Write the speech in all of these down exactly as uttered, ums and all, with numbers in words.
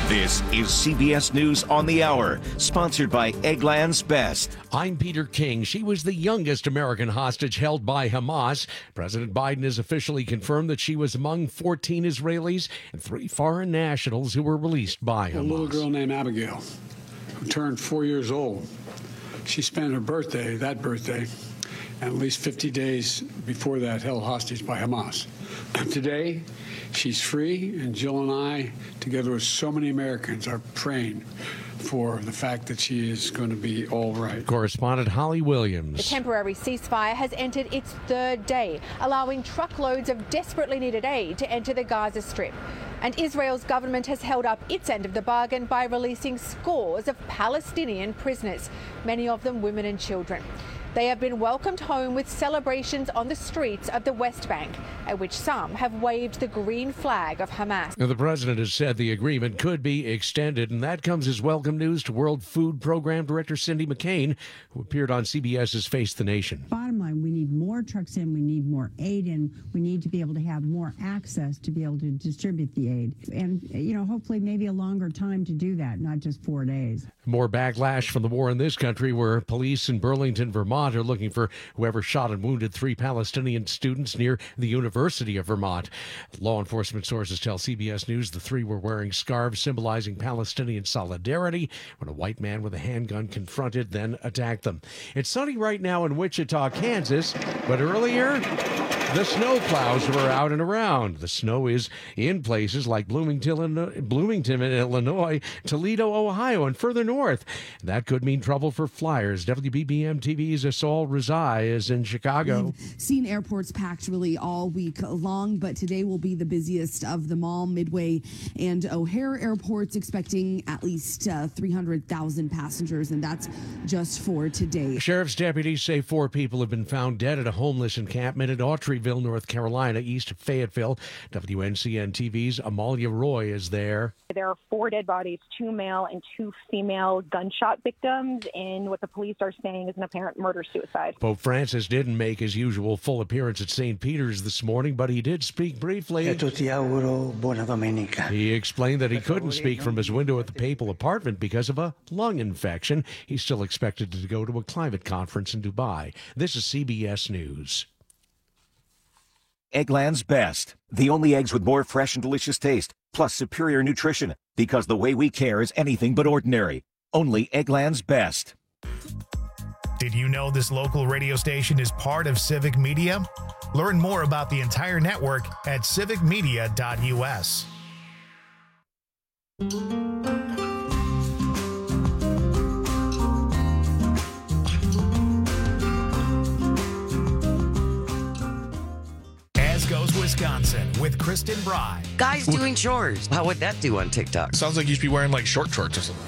This is C B S News on the Hour, sponsored by Eggland's Best. I'm Peter King. She was the youngest American hostage held by Hamas. President Biden has officially confirmed that she was among fourteen Israelis and three foreign nationals who were released by Hamas. A little girl named Abigail, who turned four years old. She spent her birthday, that birthday, and at least fifty days before that, held hostage by Hamas. Today, she's free, and Jill and I, together with so many Americans, are praying for the fact that she is going to be all right. Correspondent Holly Williams. The temporary ceasefire has entered its third day, allowing truckloads of desperately needed aid to enter the Gaza Strip. And Israel's government has held up its end of the bargain by releasing scores of Palestinian prisoners, many of them women and children. They have been welcomed home with celebrations on the streets of the West Bank, at which some have waved the green flag of Hamas. Now, the president has said the agreement could be extended, and that comes as welcome news to World Food Program Director Cindy McCain, who appeared on CBS's Face the Nation. Bottom line, we need more trucks in, we need more aid in, we need to be able to have more access to be able to distribute the aid. And, you know, hopefully maybe a longer time to do that, not just four days. More backlash from the war in this country, where police in Burlington, Vermont are looking for whoever shot and wounded three Palestinian students near the University of Vermont. Law enforcement sources tell C B S News the three were wearing scarves symbolizing Palestinian solidarity when a white man with a handgun confronted, then attacked them. It's sunny right now in Wichita, Kansas, but earlier the snow plows were out and around. The snow is in places like Bloomington, Bloomington, Illinois, Toledo, Ohio, and further north. That could mean trouble for flyers. W B B M T V's Asol Rezai is in Chicago. We've seen airports packed really all week long, but today will be the busiest of them all. Midway and O'Hare airports expecting at least uh, three hundred thousand passengers, and that's just for today. Sheriff's deputies say four people have been found dead at a homeless encampment in Autryville, North Carolina, east of Fayetteville. W N C N T V's Amalia Roy is there. There are four dead bodies, two male and two female gunshot victims in what the police are saying is an apparent murder-suicide. Pope Francis didn't make his usual full appearance at Saint Peter's this morning, but he did speak briefly. He explained that he couldn't speak from his window at the papal apartment because of a lung infection. He's still expected to go to a climate conference in Dubai. This is C B S News. Eggland's Best. The only eggs with more fresh and delicious taste, plus superior nutrition. Because the way we care is anything but ordinary. Only Eggland's Best. Did you know this local radio station is part of Civic Media? Learn more about the entire network at civic media dot U S. As Goes Wisconsin with Kristen Bry. Guys doing chores. How would that do on TikTok? Sounds like you should be wearing like short shorts or something.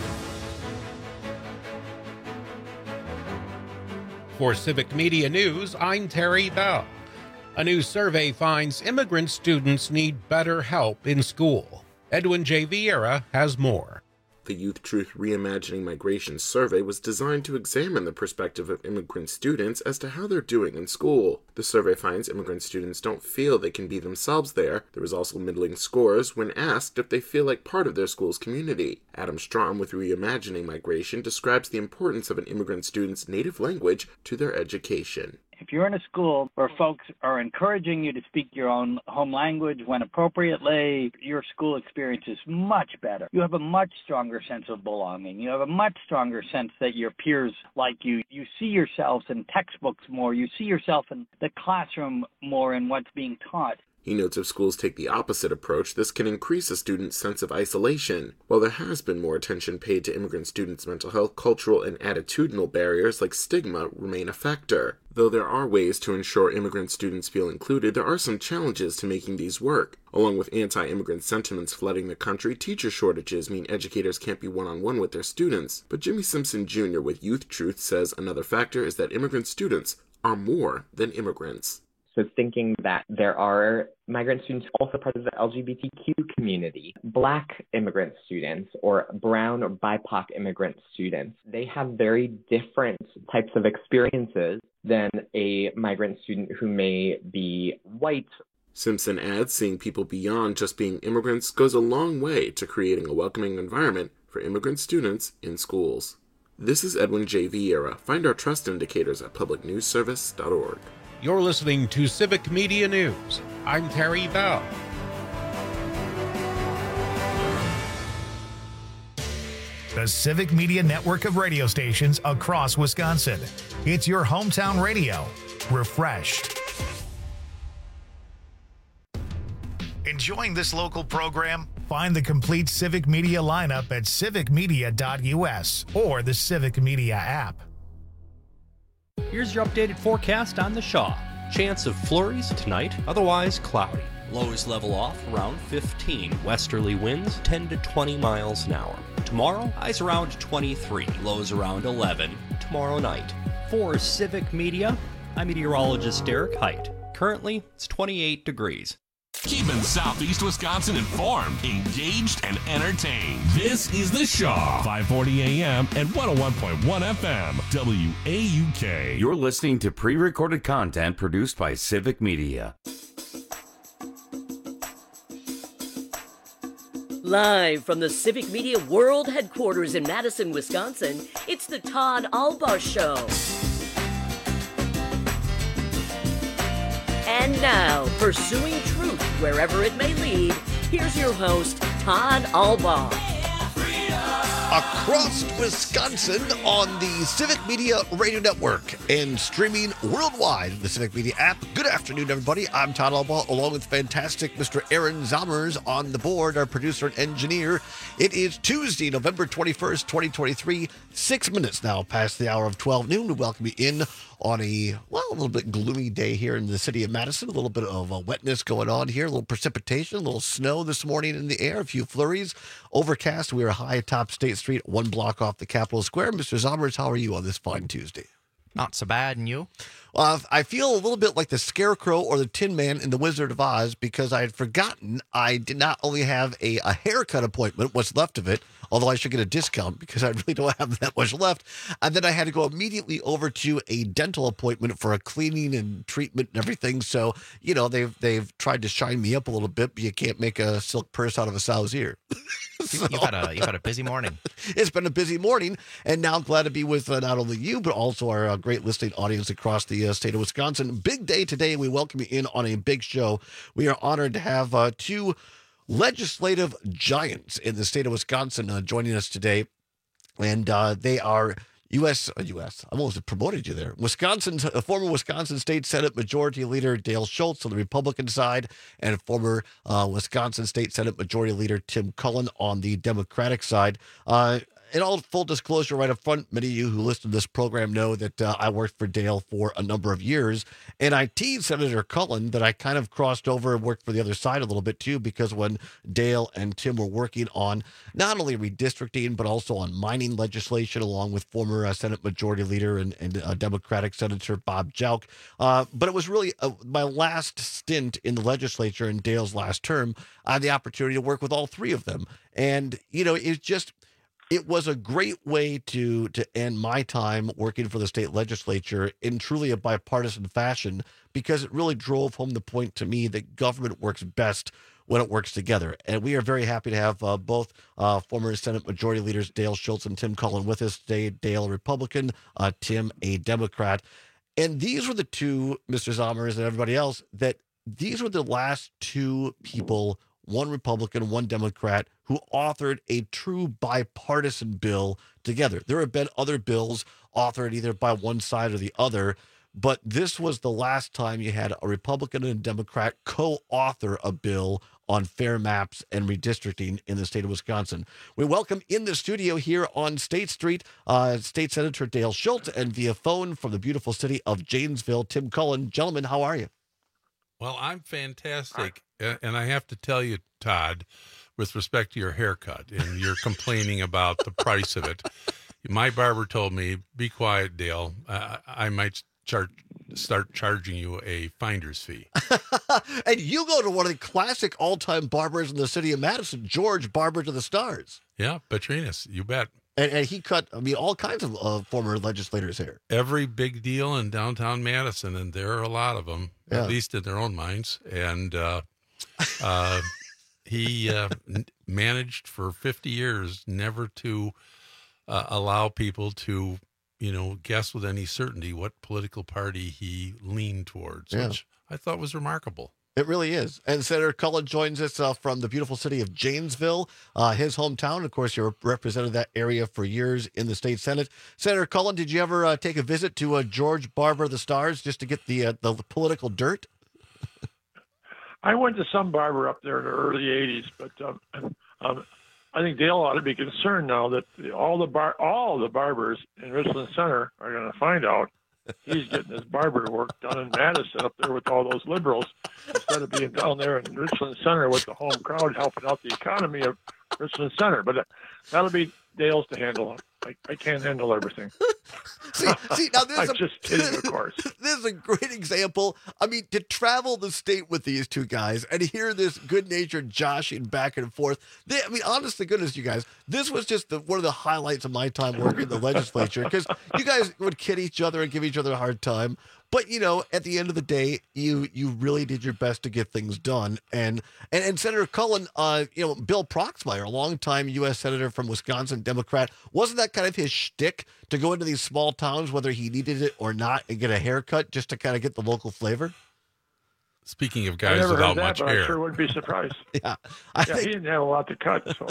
For Civic Media News, I'm Terry Bell. A new survey finds immigrant students need better help in school. Edwin J. Vieira has more. The Youth Truth Reimagining Migration survey was designed to examine the perspective of immigrant students as to how they're doing in school. The survey finds immigrant students don't feel they can be themselves there. There was also middling scores when asked if they feel like part of their school's community. Adam Strom with Reimagining Migration describes the importance of an immigrant student's native language to their education. If you're in a school where folks are encouraging you to speak your own home language when appropriately, your school experience is much better. You have a much stronger sense of belonging. You have a much stronger sense that your peers like you. You see yourselves in textbooks more. You see yourself in the classroom more in what's being taught. He notes if schools take the opposite approach, this can increase a student's sense of isolation. While there has been more attention paid to immigrant students' mental health, cultural and attitudinal barriers like stigma remain a factor. Though there are ways to ensure immigrant students feel included, there are some challenges to making these work. Along with anti-immigrant sentiments flooding the country, teacher shortages mean educators can't be one-on-one with their students. But Jimmy Simpson Junior with Youth Truth says another factor is that immigrant students are more than immigrants. So thinking that there are migrant students also part of the L G B T Q community, Black immigrant students or brown or B I P O C immigrant students, they have very different types of experiences than a migrant student who may be white. Simpson adds seeing people beyond just being immigrants goes a long way to creating a welcoming environment for immigrant students in schools. This is Edwin J. Vieira. Find our trust indicators at public news service dot org. You're listening to Civic Media News. I'm Terry Bell. The Civic Media network of radio stations across Wisconsin. It's your hometown radio. Refreshed. Enjoying this local program? Find the complete Civic Media lineup at civic media dot u s or the Civic Media app. Here's your updated forecast on the Shaw. Chance of flurries tonight, otherwise cloudy. Lows level off around fifteen. Westerly winds ten to twenty miles an hour. Tomorrow, highs around twenty-three. Lows around eleven tomorrow night. For Civic Media, I'm meteorologist Derek Height. Currently, it's twenty-eight degrees. Keeping Southeast Wisconsin informed, engaged, and entertained. This is The Shaw, five forty A M and one oh one point one F M, W A U K. You're listening to pre-recorded content produced by Civic Media. Live from the Civic Media World Headquarters in Madison, Wisconsin, it's the Todd Albaugh Show. And now, pursuing truth wherever it may lead, here's your host, Todd Albaugh. Across Wisconsin on the Civic Media Radio Network and streaming worldwide in the Civic Media app. Good afternoon, everybody. I'm Todd Albaugh, along with fantastic Mister Aaron Zommers on the board, our producer and engineer. It is Tuesday, November twenty-first, twenty twenty-three, six minutes now past the hour of twelve noon. We welcome you in on a, well, a little bit gloomy day here in the city of Madison. A little bit of uh, wetness going on here, a little precipitation, a little snow this morning in the air, a few flurries. Overcast. We are high atop State Street, one block off the Capitol Square. Mister Zommers, how are you on this fine Tuesday? Not so bad, and you? Uh, I feel a little bit like the Scarecrow or the Tin Man in The Wizard of Oz because I had forgotten I did not only have a, a haircut appointment, what's left of it, although I should get a discount because I really don't have that much left. And then I had to go immediately over to a dental appointment for a cleaning and treatment and everything. So, you know, they've they've tried to shine me up a little bit, but you can't make a silk purse out of a sow's ear. So, you've had a you've had a busy morning. It's been a busy morning, and now I'm glad to be with uh, not only you, but also our uh, great listening audience across the uh, state of Wisconsin. Big day today. We welcome you in on a big show. We are honored to have uh, two legislative giants in the state of Wisconsin uh, joining us today, and uh, they are U S Uh, U S I almost promoted you there. Wisconsin, uh, former Wisconsin State Senate Majority Leader Dale Schultz on the Republican side, and former uh, Wisconsin State Senate Majority Leader Tim Cullen on the Democratic side. Uh, In all full disclosure, right up front, many of you who listen to this program know that uh, I worked for Dale for a number of years, and I teased Senator Cullen that I kind of crossed over and worked for the other side a little bit too, because when Dale and Tim were working on not only redistricting, but also on mining legislation, along with former uh, Senate Majority Leader and, and uh, Democratic Senator Bob Jauch. Uh, but it was really uh, my last stint in the legislature in Dale's last term. I had the opportunity to work with all three of them. And, you know, it's just... It was a great way to to end my time working for the state legislature in truly a bipartisan fashion, because it really drove home the point to me that government works best when it works together. And we are very happy to have uh, both uh, former Senate Majority Leaders Dale Schultz and Tim Cullen with us today. Dale, a Republican, uh, Tim, a Democrat. And these were the two, Mister Zommers and everybody else, that these were the last two people, one Republican, one Democrat, who authored a true bipartisan bill together. There have been other bills authored either by one side or the other, but this was the last time you had a Republican and a Democrat co-author a bill on fair maps and redistricting in the state of Wisconsin. We welcome in the studio here on State Street, uh, State Senator Dale Schultz, and via phone from the beautiful city of Janesville, Tim Cullen. Gentlemen, how are you? Well, I'm fantastic. And I have to tell you, Todd, with respect to your haircut, and you're complaining about the price of it, my barber told me, be quiet, Dale. Uh, I might char- start charging you a finder's fee. And you go to one of the classic all-time barbers in the city of Madison, George Barber to the Stars. Yeah, Petrinas, you bet. And, and he cut, I mean, all kinds of uh, former legislators' hair. Every big deal in downtown Madison, and there are a lot of them, Yeah. at least in their own minds. And uh, uh, he uh, n- managed for fifty years never to uh, allow people to, you know, guess with any certainty what political party he leaned towards, Yeah. which I thought was remarkable. It really is. And Senator Cullen joins us uh, from the beautiful city of Janesville, uh, his hometown. Of course, you represented that area for years in the state Senate. Senator Cullen, did you ever uh, take a visit to uh, George Barber of the Stars just to get the, uh, the political dirt? I went to some barber up there in the early eighties, but um, um, I think Dale ought to be concerned now that all the bar all the barbers in Richland Center are going to find out he's getting his barber work done in Madison up there with all those liberals instead of being down there in Richland Center with the home crowd helping out the economy of Richland Center. But uh, that'll be Dale's to handle. I, I can't handle everything. see, see, now this I'm is a, just kidding, of course. This is a great example. I mean, to travel the state with these two guys and hear this good-natured joshing back and forth. They, I mean, honest to goodness, you guys, this was just the, one of the highlights of my time working in the legislature because you guys would kid each other and give each other a hard time. But, you know, at the end of the day, you you really did your best to get things done. And and, and Senator Cullen, uh, you know, Bill Proxmire, a longtime U S Senator from Wisconsin, Democrat, wasn't that kind of his shtick to go into these small towns, whether he needed it or not, and get a haircut just to kind of get the local flavor? Speaking of I guys never without heard that, much but hair. I sure wouldn't be surprised. yeah, yeah I think... he didn't have a lot to cut. So.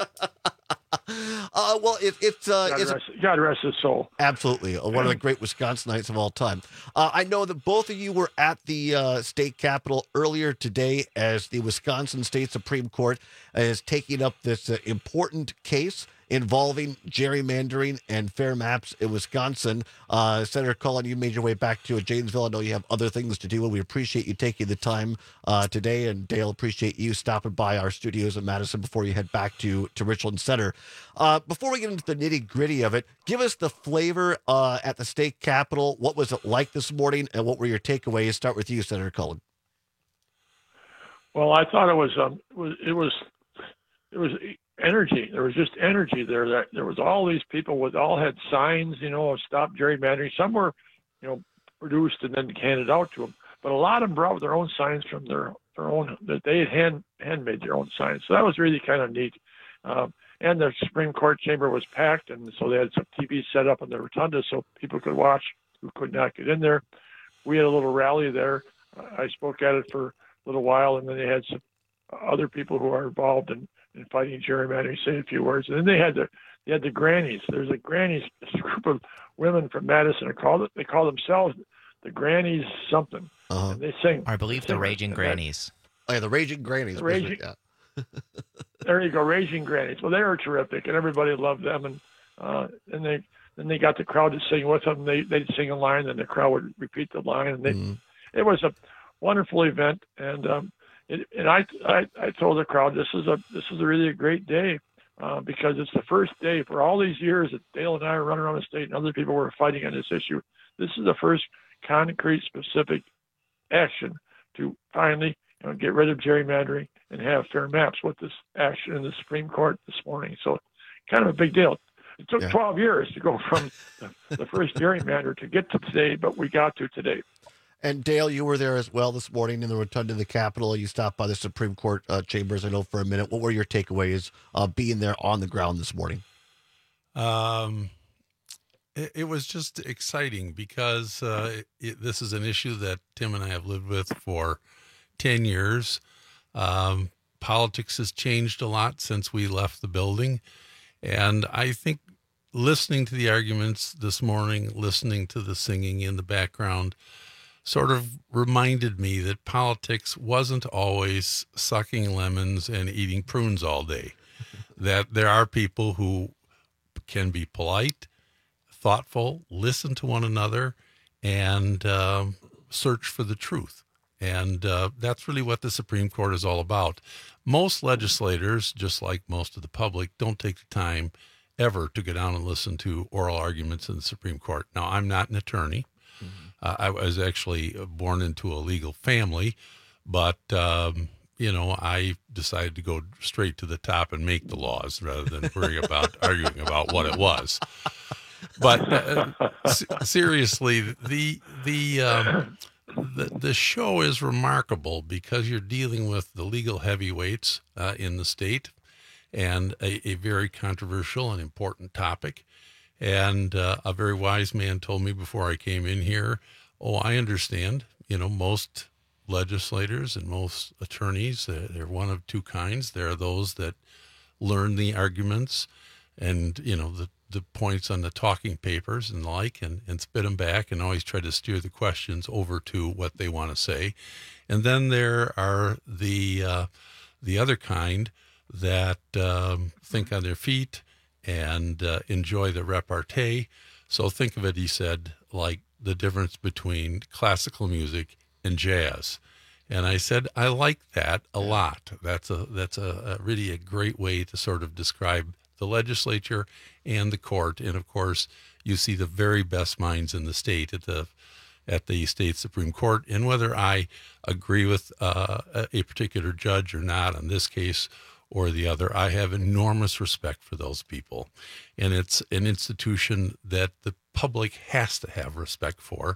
Uh, well, it, it's uh, God, it's rest, God rest his soul. Absolutely, uh, one of the great Wisconsinites of all time. Uh, I know that both of you were at the uh, state capitol earlier today as the Wisconsin State Supreme Court is taking up this uh, important case involving gerrymandering and fair maps in Wisconsin. Uh, Senator Cullen, you made your way back to Janesville. I know you have other things to do, and we appreciate you taking the time uh, today. And Dale, appreciate you stopping by our studios in Madison before you head back to, to Richland Center. Uh, before we get into the nitty gritty of it, give us the flavor uh, at the state capitol. What was it like this morning, and what were your takeaways? Start with you, Senator Cullen. Well, I thought it was um, it was it was it was energy. There was just energy there. That there was all these people with all had signs, you know, of stop gerrymandering. Some were, you know, produced and then handed out to them, but a lot of them brought their own signs from their their own that they had hand handmade their own signs. So that was really kind of neat. Um, and the Supreme Court chamber was packed, and so they had some T Vs set up in the rotunda so people could watch who could not get in there. We had a little rally there. I spoke at it for a little while, and then they had some other people who are involved in, in fighting gerrymandering say a few words. And then they had the they had the grannies. There's a grannies this group of women from Madison. They call it they call themselves the grannies something. Uh-huh. And they sing. I believe the Raging Grannies. Oh, yeah, the Raging Grannies. The Raging, yeah. There you go, Raging Grannies. Well, they were terrific, and everybody loved them. And uh, and they then they got the crowd to sing with them. They they'd sing a line, and the crowd would repeat the line. And they, mm. it was a wonderful event. And um, it, and I, I I told the crowd this is a this is a really a great day uh, because it's the first day for all these years that Dale and I are running around the state, and other people were fighting on this issue. This is the first concrete, specific action to finally, you know, get rid of gerrymandering and have fair maps with this action in the Supreme Court this morning. So kind of a big deal. It took yeah. twelve years to go from the, the first gerrymander to get to today, but we got to today. And Dale, you were there as well this morning in the rotunda of the Capitol. You stopped by the Supreme Court uh, chambers, I know, for a minute. What were your takeaways uh, being there on the ground this morning? Um, it, it was just exciting because uh, it, it, this is an issue that Tim and I have lived with for ten years. Um, politics has changed a lot since we left the building. And I think listening to the arguments this morning, listening to the singing in the background, sort of reminded me that politics wasn't always sucking lemons and eating prunes all day. That there are people who can be polite, thoughtful, listen to one another, and um, search for the truth. And uh, that's really what the Supreme Court is all about. Most legislators, just like most of the public, don't take the time ever to go down and listen to oral arguments in the Supreme Court. Now, I'm not an attorney. Mm-hmm. Uh, I was actually born into a legal family, but um, you know, I decided to go straight to the top and make the laws rather than worry about arguing about what it was. But uh, s- seriously, the the, um, the the show is remarkable because you're dealing with the legal heavyweights uh, in the state, and a, a very controversial and important topic. And uh, a very wise man told me before I came in here, "Oh, I understand. You know, most legislators and most attorneys, uh, they're one of two kinds. There are those that learn the arguments and you know the." the points on the talking papers and the like and, and spit them back and always try to steer the questions over to what they want to say. And then there are the uh, the other kind that um, think on their feet and uh, enjoy the repartee. So think of it, he said, like the difference between classical music and jazz. And I said, I like that a lot. That's a that's a, a really a great way to sort of describe the legislature and the court. And of course, you see the very best minds in the state at the at the state Supreme Court. And whether I agree with uh, a particular judge or not on this case or the other, I have enormous respect for those people. And it's an institution that the public has to have respect for.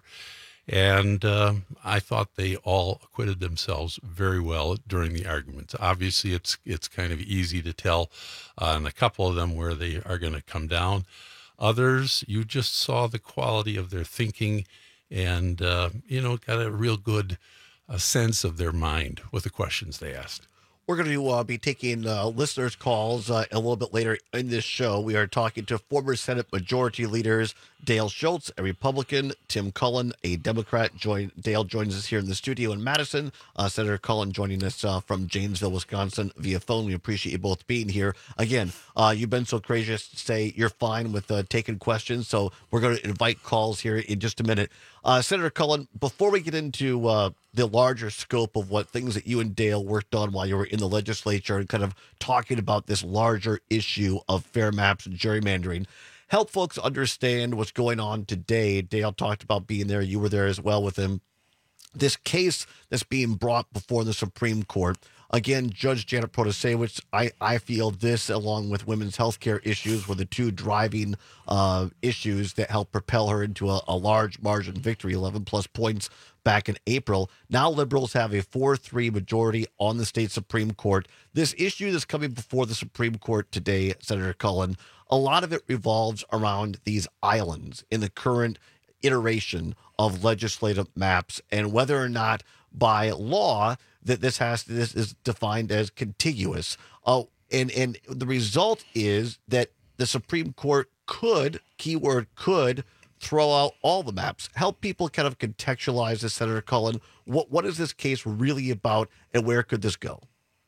And uh, I thought they all acquitted themselves very well during the arguments. Obviously, it's it's kind of easy to tell uh, on a couple of them where they are going to come down. Others, you just saw the quality of their thinking and, uh, you know, got a real good uh, sense of their mind with the questions they asked. We're going to uh, be taking uh, listeners' calls uh, a little bit later in this show. We are talking to former Senate Majority Leaders Dale Schultz, a Republican, Tim Cullen, a Democrat. Join, Dale joins us here in the studio in Madison. Uh, Senator Cullen joining us uh, from Janesville, Wisconsin via phone. We appreciate you both being here. Again, uh, you've been so gracious to say you're fine with uh, taking questions, so we're going to invite calls here in just a minute. Uh, Senator Cullen, before we get into uh, the larger scope of what things that you and Dale worked on while you were in the legislature and kind of talking about this larger issue of fair maps and gerrymandering, help folks understand what's going on today. Dale talked about being there. You were there as well with him. This case that's being brought before the Supreme Court. Again, Judge Janet Protasewicz, I, I feel this, along with women's health care issues, were the two driving uh, issues that helped propel her into a, a large margin victory, eleven plus points back in April. Now liberals have a four three majority on the state Supreme Court. This issue that's coming before the Supreme Court today, Senator Cullen, a lot of it revolves around these islands in the current iteration of legislative maps and whether or not by law that this has this is defined as contiguous. Oh, and and the result is that the Supreme Court could, keyword could, throw out all the maps. Help people kind of contextualize this, Senator Cullen. What what is this case really about, and where could this go?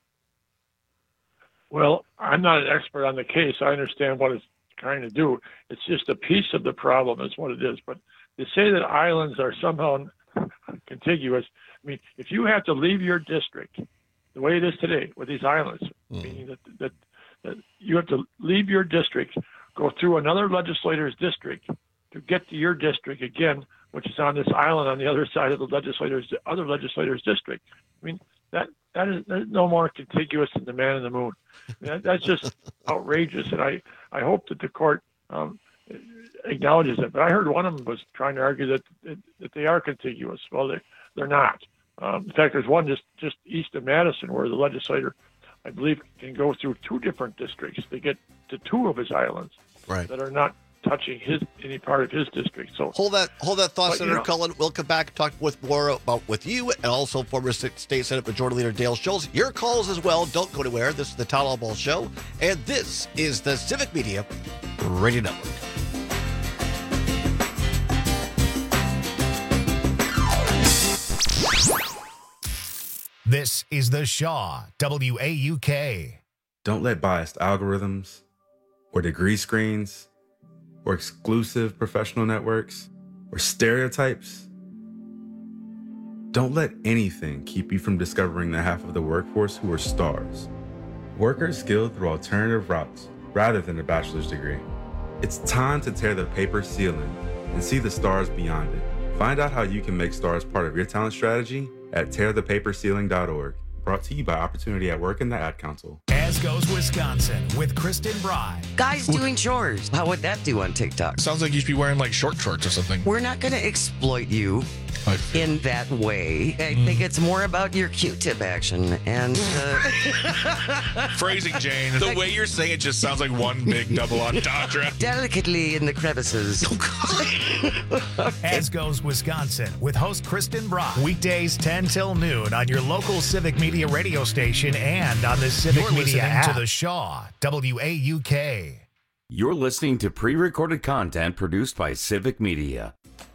Well, I'm not an expert on the case. I understand what it's trying to do. It's just a piece of the problem is what it is. But to say that islands are somehow contiguous, I mean, if you have to leave your district the way it is today with these islands, mm. meaning that, that, that you have to leave your district, go through another legislator's district to get to your district again, which is on this island on the other side of the legislator's other legislator's district. I mean, that that is that's no more contiguous than the man in the moon. That, that's just outrageous, and I, I hope that the court um, acknowledges it. But I heard one of them was trying to argue that that, that they are contiguous. Well, they they're not. Um, in fact, there's one just just east of Madison where the legislator, I believe, can go through two different districts to get to two of his islands right. that are not touching his any part of his district. So hold that hold that thought, but, Senator you know, Cullen. We'll come back and talk with more about with you and also former State Senate Majority Leader Dale Schultz. Your calls as well. Don't go anywhere. This is the Todd Albaugh Show, and this is the Civic Media Radio Network. This is the Shaw, W A U K. Don't let biased algorithms or degree screens or exclusive professional networks or stereotypes, don't let anything keep you from discovering the half of the workforce who are stars. Workers skilled through alternative routes rather than a bachelor's degree. It's time to tear the paper ceiling and see the stars beyond it. Find out how you can make stars part of your talent strategy at tear the paper ceiling dot org. brought to you by Opportunity at Work and the Ad Council. As Goes Wisconsin with Kristen Bry. Guys doing chores. How would that do on TikTok? Sounds like you should be wearing like short shorts or something. We're not going to exploit you in that way. I Mm. think it's more about your Q-tip action and uh, Phrasing, Jane. The way you're saying it just sounds like one big double entendre. delicately in the crevices. As Goes Wisconsin with host Kristen Bry. Weekdays ten till noon on your local Civic Media radio station and on the Civic You're Media listening app. to the Shaw, W A U K. You're listening to pre-recorded content produced by Civic Media.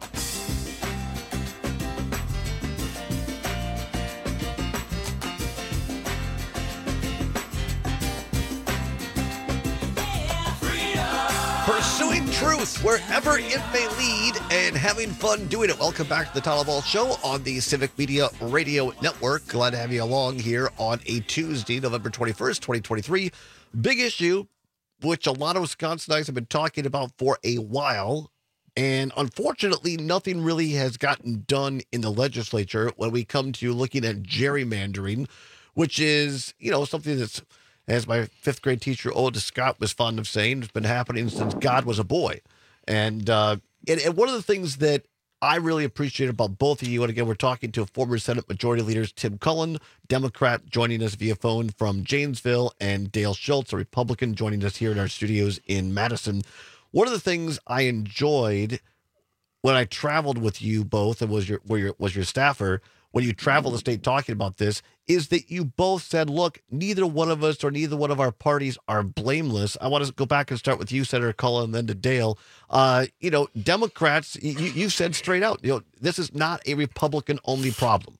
Pursuing truth wherever it may lead and having fun doing it. Welcome back to the Tyler Ball Show on the Civic Media Radio Network. Glad to have you along here on a Tuesday, November twenty-first, twenty twenty-three. Big issue, which a lot of Wisconsinites have been talking about for a while. And unfortunately, nothing really has gotten done in the legislature when we come to looking at gerrymandering, which is, you know, something that's, as my fifth grade teacher, Otis Scott, was fond of saying, it's been happening since God was a boy. And, uh, and, and one of the things that I really appreciate about both of you, and again, we're talking to former Senate Majority Leaders Tim Cullen, Democrat, joining us via phone from Janesville, and Dale Schultz, a Republican, joining us here in our studios in Madison. One of the things I enjoyed when I traveled with you both and was your, were your was your staffer, when you traveled the state talking about this, is that you both said, look, neither one of us or neither one of our parties are blameless. I want to go back and start with you, Senator Cullen, and then to Dale. Uh, you know, Democrats, you, you said straight out, you know, this is not a Republican-only problem.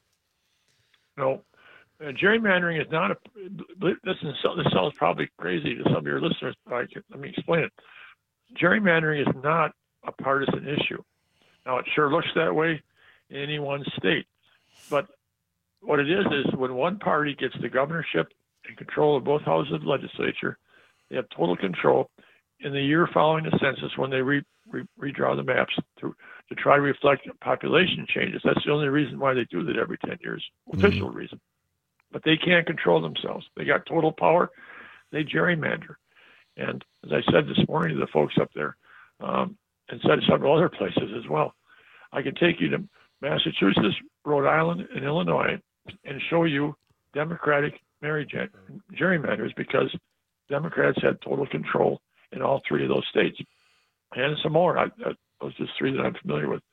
No. Uh, gerrymandering is not a, this, is, this sounds probably crazy to some of your listeners, but I can, let me explain it. Gerrymandering is not a partisan issue. Now, it sure looks that way in any one state. But what it is, is when one party gets the governorship and control of both houses of the legislature, they have total control. In the year following the census, when they re, re, redraw the maps to, to try to reflect population changes, that's the only reason why they do that every ten years, official mm-hmm. reason. But they can't control themselves. They got total power. They gerrymander. And as I said this morning to the folks up there, um, and said several other places as well, I can take you to Massachusetts, Rhode Island, and Illinois and show you Democratic marriage gerrymanders because Democrats had total control in all three of those states. And some more. I, I, those are just three that I'm familiar with.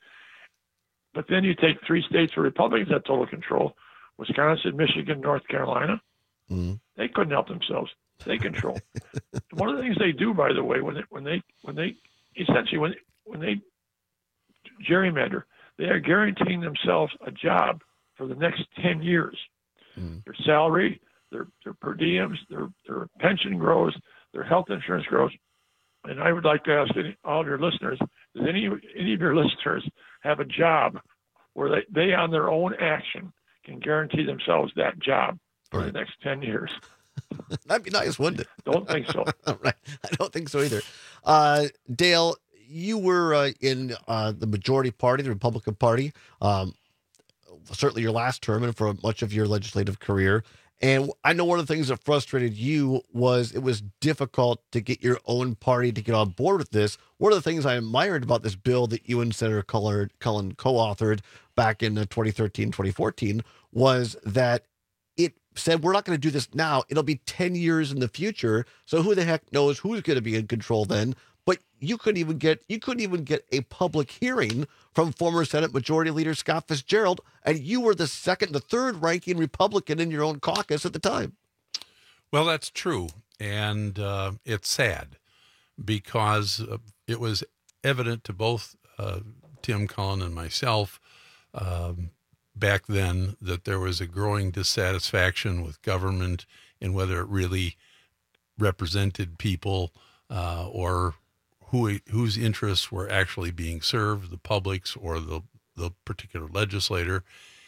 But then you take three states where Republicans had total control, Wisconsin, Michigan, North Carolina. Mm-hmm. They couldn't help themselves. They control. One of the things they do, by the way, when they, when they, when they essentially, when, when they gerrymander, they are guaranteeing themselves a job for the next ten years. Mm. Their salary, their, their per diems, their, their pension grows, their health insurance grows. And I would like to ask any, all of your listeners, does any, any of your listeners have a job where they, they on their own action can guarantee themselves that job for right. the next ten years? That'd be nice, wouldn't it? Don't think so. Right. I don't think so either. Uh, Dale, you were uh, in uh, the majority party, the Republican Party, um, certainly your last term and for much of your legislative career. And I know one of the things that frustrated you was it was difficult to get your own party to get on board with this. One of the things I admired about this bill that you and Senator Cullen co-authored back in twenty thirteen, twenty fourteen was that it said, we're not going to do this now. It'll be ten years in the future. So who the heck knows who's going to be in control then? But you couldn't even get you couldn't even get a public hearing from former Senate Majority Leader Scott Fitzgerald, and you were the second, the third ranking Republican in your own caucus at the time. Well, that's true, and uh, it's sad because uh, it was evident to both uh, Tim Cullen and myself um, back then that there was a growing dissatisfaction with government and whether it really represented people uh, or who whose interests were actually being served, the public's or the, the particular legislator.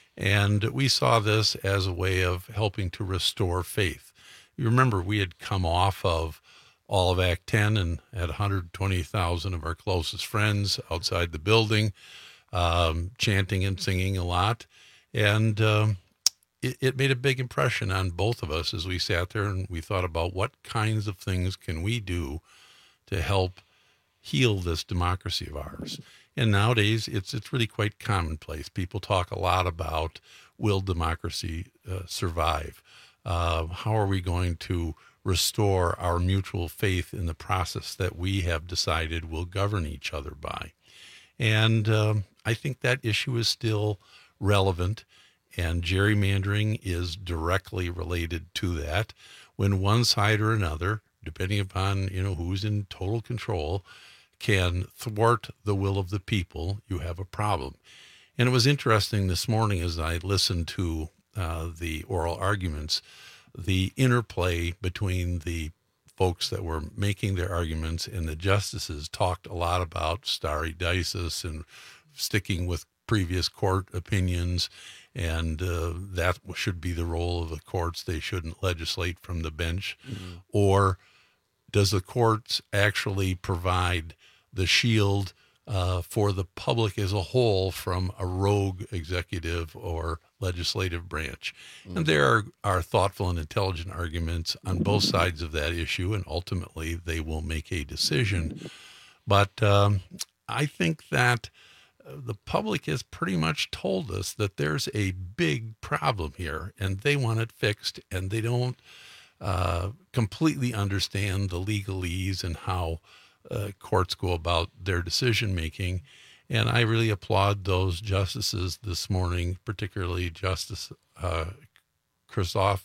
And we saw this as a way of helping to restore faith. You remember we had come off of all of Act ten and had one hundred twenty thousand of our closest friends outside the building, um, chanting and singing a lot. And um, it, it made a big impression on both of us as we sat there and we thought about what kinds of things can we do to help heal this democracy of ours. And nowadays, it's it's really quite commonplace. People talk a lot about, will democracy uh, survive? Uh, how are we going to restore our mutual faith in the process that we have decided will govern each other by? And um, I think that issue is still relevant, and gerrymandering is directly related to that. When one side or another, depending upon, you know, who's in total control, can thwart the will of the people, you have a problem. And it was interesting this morning as I listened to uh, the oral arguments, the interplay between the folks that were making their arguments and the justices talked a lot about stare decisis and sticking with previous court opinions, and uh, that should be the role of the courts. They shouldn't legislate from the bench. Mm-hmm. Or does the courts actually provide the shield uh, for the public as a whole from a rogue executive or legislative branch? Mm-hmm. And there are, are thoughtful and intelligent arguments on both sides of that issue, and ultimately they will make a decision. But um, I think that the public has pretty much told us that there's a big problem here, and they want it fixed, and they don't uh, completely understand the legalese and how Uh, courts go about their decision making. And I really applaud those justices this morning, particularly Justice uh, Krzyzof.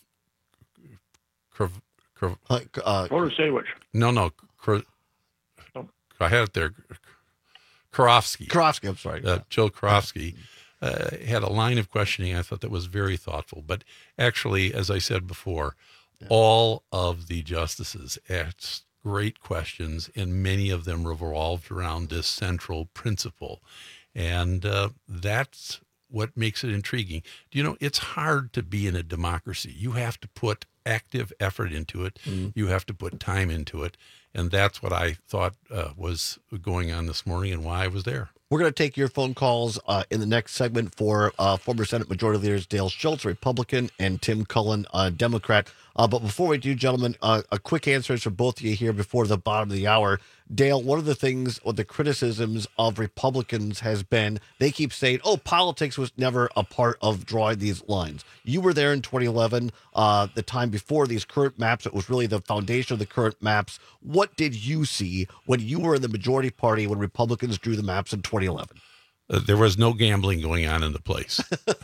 Krv, Krv, uh, Protasiewicz. No, no. Kr, oh. I had it there. Karofsky. Karofsky, I'm sorry. Uh, Joe Karofsky uh, had a line of questioning I thought that was very thoughtful. But actually, as I said before, yeah. all of the justices asked great questions, and many of them revolved around this central principle. And uh, that's what makes it intriguing. Do you know, it's hard to be in a democracy. You have to put active effort into it. Mm. You have to put time into it. And that's what I thought uh, was going on this morning and why I was there. We're going to take your phone calls uh, in the next segment for uh, former Senate Majority Leaders Dale Schultz, Republican, and Tim Cullen, uh, Democrat. Uh, but before we do, gentlemen, uh, a quick answers for both of you here before the bottom of the hour. Dale, one of the things, or the criticisms of Republicans has been, they keep saying, oh, politics was never a part of drawing these lines. You were there in twenty eleven, uh, the time before these current maps. It was really the foundation of the current maps. What did you see when you were in the majority party when Republicans drew the maps in twenty eleven? Uh, there was no gambling going on in the place.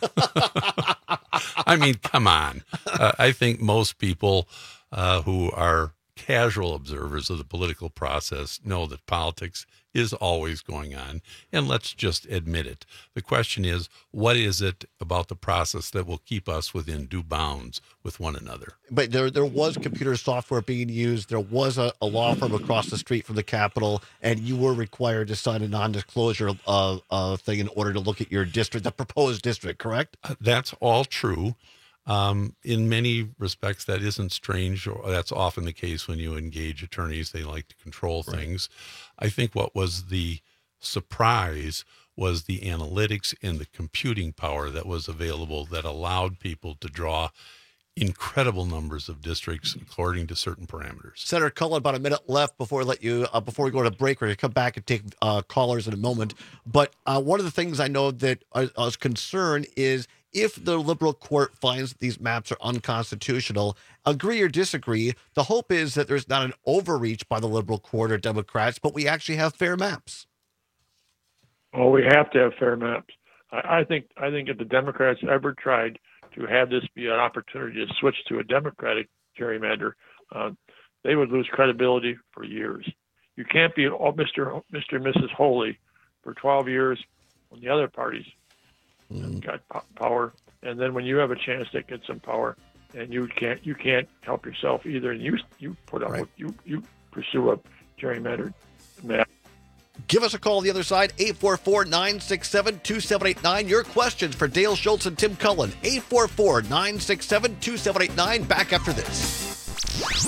I mean, come on. Uh, I think most people uh, who are casual observers of the political process know that politics is always going on, and let's just admit it. The question is, what is it about the process that will keep us within due bounds with one another? But there there was computer software being used. There was a, a law firm across the street from the Capitol, and you were required to sign a non-disclosure uh, uh, thing in order to look at your district, the proposed district, correct? Uh, that's all true. Um, in many respects, that isn't strange, or that's often the case when you engage attorneys. They like to control right. things. I think what was the surprise was the analytics and the computing power that was available that allowed people to draw incredible numbers of districts according to certain parameters. Senator Cullen, about a minute left before I let you uh, before we go to break. We're going to come back and take uh, callers in a moment. But uh, one of the things I know that I, I was concerned is, if the liberal court finds that these maps are unconstitutional, agree or disagree, the hope is that there's not an overreach by the liberal court or Democrats, but we actually have fair maps. Well, we have to have fair maps. I, I think I think if the Democrats ever tried to have this be an opportunity to switch to a Democratic gerrymander, uh, they would lose credibility for years. You can't be oh, Mister Mister and Missus Holy for twelve years when the other parties got power, and then when you have a chance to get some power, and you can't you can't help yourself either, and you you put up right. with, you you pursue a gerrymandered map. Give us a call on the other side, eight four four, nine six seven, two seven eight nine. Your questions for Dale Schultz and Tim Cullen, eight four four, nine six seven, two seven eight nine. Back after this.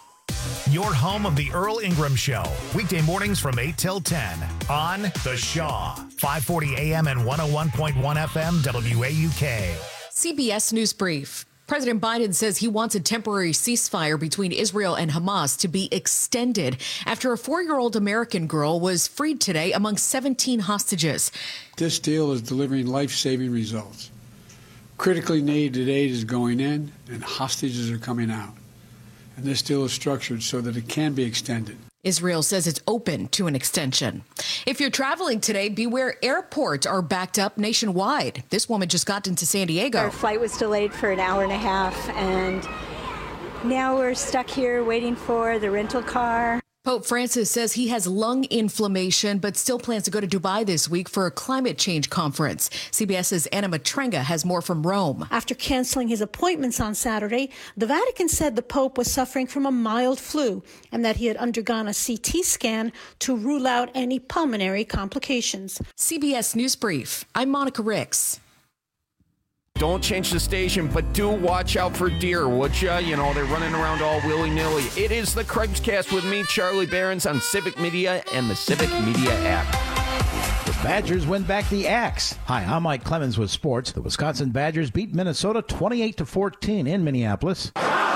Your home of the Earl Ingram Show, weekday mornings from eight till ten on The Shaw, five forty A M and one oh one point one F M W A U K. C B S News Brief. President Biden says he wants a temporary ceasefire between Israel and Hamas to be extended after a four-year-old American girl was freed today among seventeen hostages. This deal is delivering life-saving results. Critically needed aid is going in and hostages are coming out. And this deal is structured so that it can be extended. Israel says it's open to an extension. If you're traveling today, beware airports are backed up nationwide. This woman just got into San Diego. Our flight was delayed for an hour and a half, and now we're stuck here waiting for the rental car. Pope Francis says he has lung inflammation, but still plans to go to Dubai this week for a climate change conference. CBS's Anna Matrenga has more from Rome. After canceling his appointments on Saturday, the Vatican said the Pope was suffering from a mild flu and that he had undergone a C T scan to rule out any pulmonary complications. C B S News Brief. I'm Monica Ricks. Don't change the station, but do watch out for deer, would ya? You know, they're running around all willy-nilly. It is the Craig's-Cast with me, Charlie Behrens, on Civic Media and the Civic Media app. The Badgers win back the Axe. Hi, I'm Mike Clemens with sports. The Wisconsin Badgers beat Minnesota twenty-eight to fourteen in Minneapolis.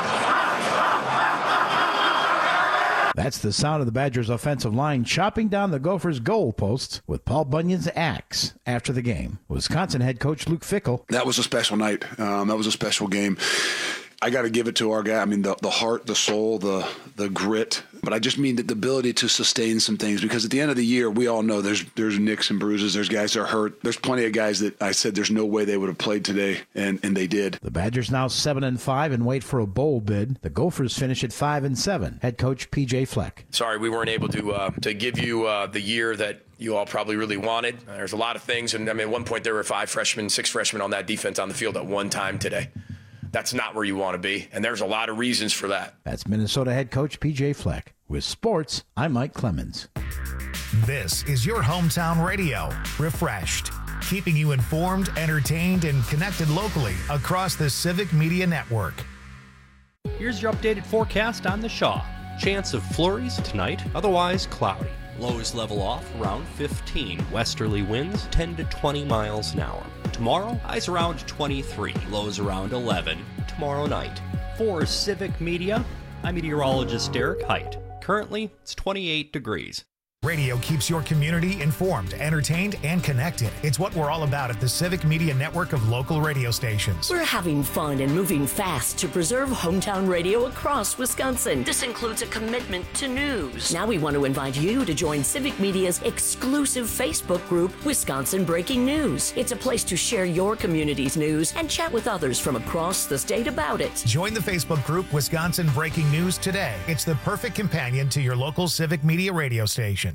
That's the sound of the Badgers' offensive line chopping down the Gophers' goalposts with Paul Bunyan's axe after the game. Wisconsin head coach Luke Fickell. That was a special night. Um, that was a special game. I got to give it to our guy. I mean, the, the heart, the soul, the the grit. But I just mean that the ability to sustain some things, because at the end of the year, we all know there's there's nicks and bruises. There's guys that are hurt. There's plenty of guys that I said there's no way they would have played today, and, and they did. The Badgers now seven and five and wait for a bowl bid. The Gophers finish at five and seven. Head coach P J Fleck. Sorry, we weren't able to uh, to give you uh, the year that you all probably really wanted. Uh, there's a lot of things, and I mean, at one point there were five freshmen, six freshmen on that defense on the field at one time today. That's not where you want to be, and there's a lot of reasons for that. That's Minnesota head coach P J Fleck. With sports, I'm Mike Clemens. This is your hometown radio, refreshed, keeping you informed, entertained, and connected locally across the Civic Media Network. Here's your updated forecast on the Shaw. Chance of flurries tonight, otherwise cloudy. Lows level off around fifteen. Westerly winds ten to twenty miles an hour. Tomorrow, highs around twenty-three. Lows around eleven tomorrow night. For Civic Media, I'm meteorologist Derek Height. Currently, it's twenty-eight degrees. Radio keeps your community informed, entertained, and connected. It's what we're all about at the Civic Media Network of local radio stations. We're having fun and moving fast to preserve hometown radio across Wisconsin. This includes a commitment to news. Now we want to invite you to join Civic Media's exclusive Facebook group, Wisconsin Breaking News. It's a place to share your community's news and chat with others from across the state about it. Join the Facebook group Wisconsin Breaking News today. It's the perfect companion to your local Civic Media radio station.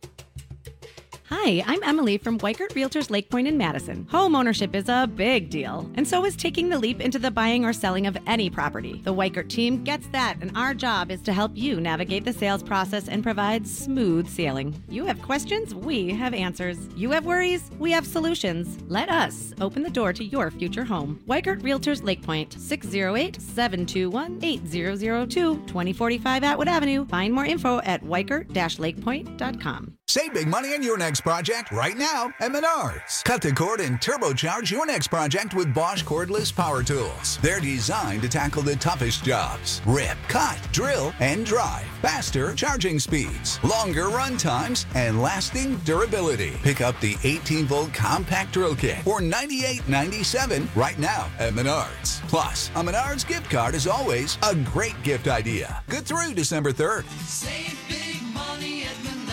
Hi, I'm Emily from Weikert Realtors Lake Point in Madison. Home ownership is a big deal, and so is taking the leap into the buying or selling of any property. The Weikert team gets that, and our job is to help you navigate the sales process and provide smooth sailing. You have questions, we have answers. You have worries, we have solutions. Let us open the door to your future home. Weikert Realtors Lake Point, six oh eight, seven two one, eight zero zero two, twenty forty-five Atwood Avenue. Find more info at weikert dash lakepoint dot com. Save big money on your next project right now at Menards. Cut the cord and turbocharge your next project with Bosch cordless power tools. They're designed to tackle the toughest jobs. Rip, cut, drill, and drive. Faster charging speeds, longer run times, and lasting durability. Pick up the eighteen volt compact drill kit for ninety-eight ninety-seven right now at Menards. Plus, a Menards gift card is always a great gift idea. Good through December third. Save big money at Menards.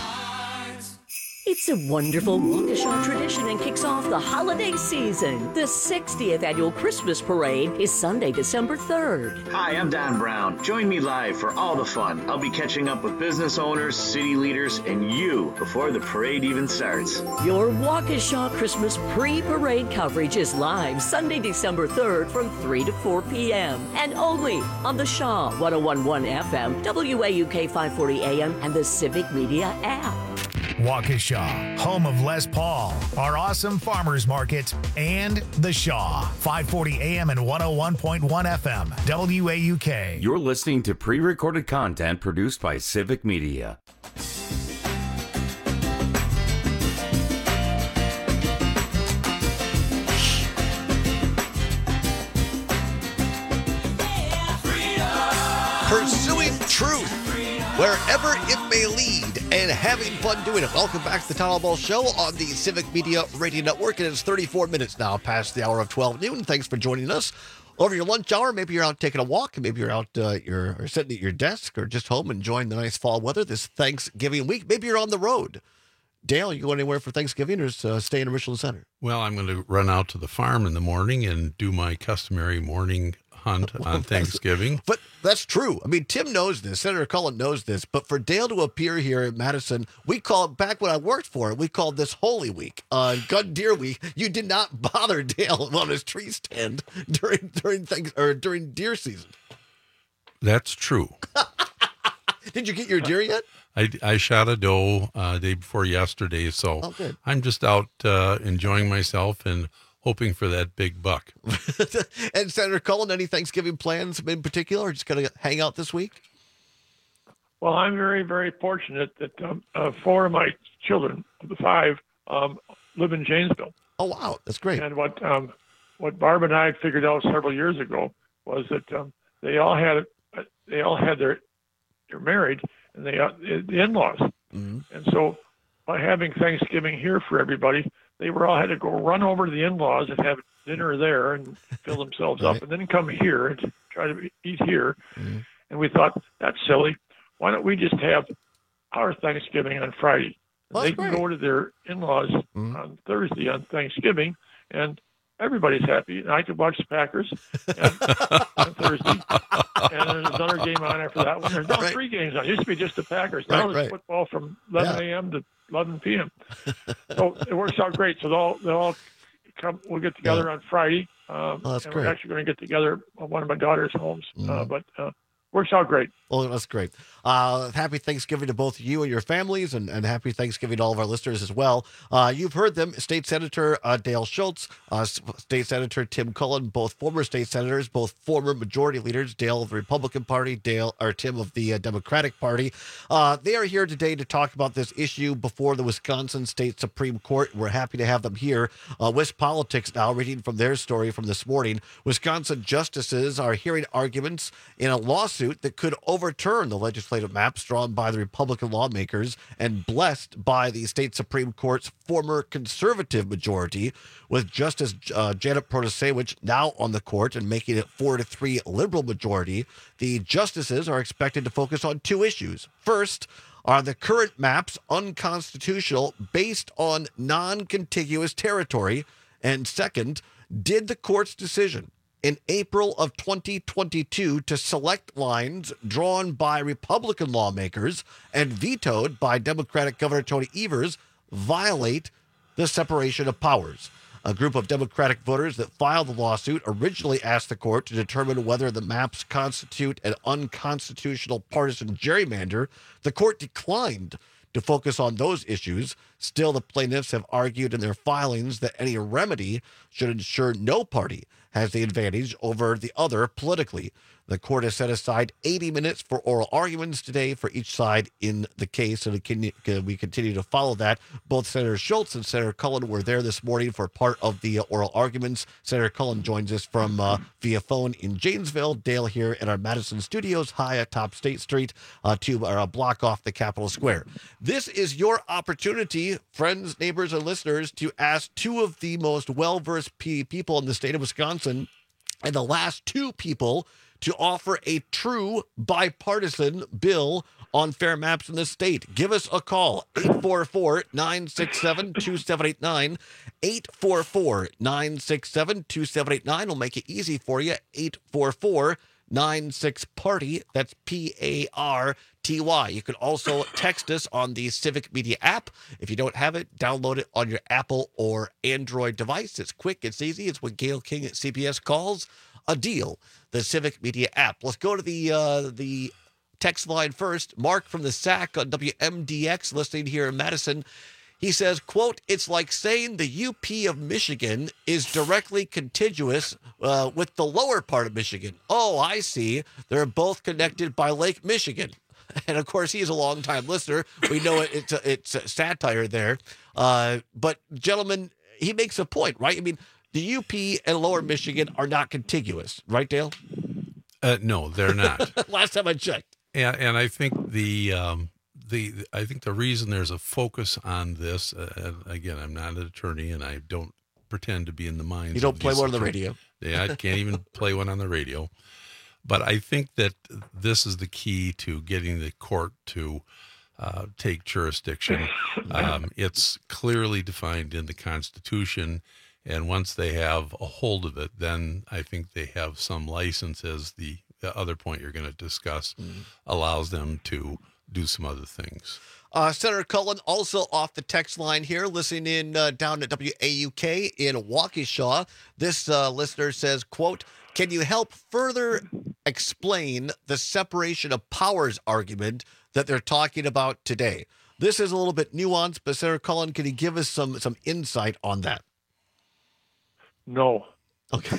It's a wonderful Waukesha tradition and kicks off the holiday season. The sixtieth annual Christmas parade is Sunday, December third. Hi, I'm Don Brown. Join me live for all the fun. I'll be catching up with business owners, city leaders, and you before the parade even starts. Your Waukesha Christmas pre-parade coverage is live Sunday, December third from three to four p.m. and only on the Shaw one oh one point one F M, W A U K five forty A M, and the Civic Media app. Waukesha, home of Les Paul, our awesome farmers market, and the Shaw, five forty A M and one oh one point one F M, W A U K. You're listening to pre-recorded content produced by Civic Media. truth, wherever it may lead, and having fun doing it. Welcome back to the Town Hall Ball Show on the Civic Media Radio Network. It is thirty-four minutes now past the hour of twelve noon. Thanks for joining us. Over your lunch hour, maybe you're out taking a walk, maybe you're out uh, you're or sitting at your desk or just home enjoying the nice fall weather this Thanksgiving week. Maybe you're on the road. Dale, you go anywhere for Thanksgiving or uh, stay in Richland Center? Well, I'm going to run out to the farm in the morning and do my customary morning hunt on Thanksgiving. But that's true. I mean, Tim knows this. Senator Cullen knows this. But for Dale to appear here in Madison, we called, back when I worked for it, we called this Holy Week, uh, Gun Deer Week. You did not bother Dale on his tree stand during during things or during deer season. That's true. Did you get your deer yet? I, I shot a doe uh, day before yesterday, so oh, good. I'm just out uh, enjoying myself and hoping for that big buck. And Senator Cullen, any Thanksgiving plans in particular, or just going to hang out this week? Well, I'm very, very fortunate that um, uh, four of my children, of the five, um, live in Janesville. Oh, wow. That's great. And what um, what Barb and I figured out several years ago was that um, they all had they all had their they're married and they uh, the in-laws, mm-hmm. and so by having Thanksgiving here for everybody, they were all had to go run over to the in-laws and have dinner there and fill themselves right. up, and then come here and try to eat here. Mm-hmm. And we thought, that's silly. Why don't we just have our Thanksgiving on Friday? Well, they that's can great. go to their in-laws Mm-hmm. on Thursday on Thanksgiving, and everybody's happy. And I could watch the Packers and, on Thursday. And there's another game on after that one. There's now Right. three games on. It used to be just the Packers. Now Right, there's right. football from eleven a.m. to eleven p.m. So it works out great. So they'll all, they'll all come. We'll get together Yeah. on Friday. Um, Oh, that's and great. we're actually going to get together at one of my daughter's homes. Uh, Mhm. but uh, works out great. Well, that's great. Uh, happy Thanksgiving to both you and your families, and, and happy Thanksgiving to all of our listeners as well. Uh, you've heard them, State Senator uh, Dale Schultz, uh, S- State Senator Tim Cullen, both former state senators, both former majority leaders, Dale of the Republican Party, Dale or Tim of the uh, Democratic Party. Uh, they are here today to talk about this issue before the Wisconsin State Supreme Court. We're happy to have them here. Uh, West Politics now, reading from their story from this morning. Wisconsin justices are hearing arguments in a lawsuit that could overturn the legislative maps drawn by the Republican lawmakers and blessed by the state Supreme Court's former conservative majority, with Justice uh, Janet Protasewicz now on the court and making it four to three liberal majority. The justices are expected to focus on two issues. First, are the current maps unconstitutional based on non-contiguous territory? And second, did the court's decision in April of twenty twenty-two to select lines drawn by Republican lawmakers and vetoed by Democratic Governor Tony Evers violate the separation of powers? A group of Democratic voters that filed the lawsuit originally asked the court to determine whether the maps constitute an unconstitutional partisan gerrymander. The court declined to focus on those issues. Still, the plaintiffs have argued in their filings that any remedy should ensure no party has the advantage over the other politically. The court has set aside eighty minutes for oral arguments today for each side in the case, and we continue to follow that. Both Senator Schultz and Senator Cullen were there this morning for part of the oral arguments. Senator Cullen joins us from uh, via phone in Janesville. Dale here in our Madison studios, high atop State Street, uh, to uh, block off the Capitol Square. This is your opportunity, friends, neighbors, and listeners, to ask two of the most well-versed p- people in the state of Wisconsin, and the last two people to offer a true bipartisan bill on fair maps in the state. Give us a call, eight four four, nine six seven, two seven eight nine, eight four four, nine six seven, two seven eight nine. We'll make it easy for you, eight four four, nine six, party. That's P A R T Y. You can also text us on the Civic Media app. If you don't have it, download it on your Apple or Android device. It's quick, it's easy. It's what Gail King at C B S calls a deal. The Civic Media app. Let's go to the uh, the text line first. Mark from the S A C on W M D X, listening here in Madison. He says, quote, "It's like saying the U P of Michigan is directly contiguous uh, with the lower part of Michigan. Oh, I see. They're both connected by Lake Michigan." And of course, he's a longtime listener. We know it, it's a, it's a satire there. Uh, but gentlemen, he makes a point, right? I mean, the U P and Lower Michigan are not contiguous, right, Dale? Uh, no, they're not. Last time I checked. And, and I think the um, the I think the reason there's a focus on this, uh, and again, I'm not an attorney, and I don't pretend to be in the minds. You don't of play these one on the attorneys. radio. Yeah, I can't even play one on the radio. But I think that this is the key to getting the court to uh, take jurisdiction. Um, it's clearly defined in the Constitution, and once they have a hold of it, then I think they have some license, as the, the other point you're going to discuss mm. allows them to do some other things. Uh, Senator Cullen, also off the text line here, listening in uh, down at W A U K in Waukesha. This uh, listener says, quote, "Can you help further explain the separation of powers argument that they're talking about today?" This is a little bit nuanced, but Senator Cullen, can you give us some some insight on that? No. Okay.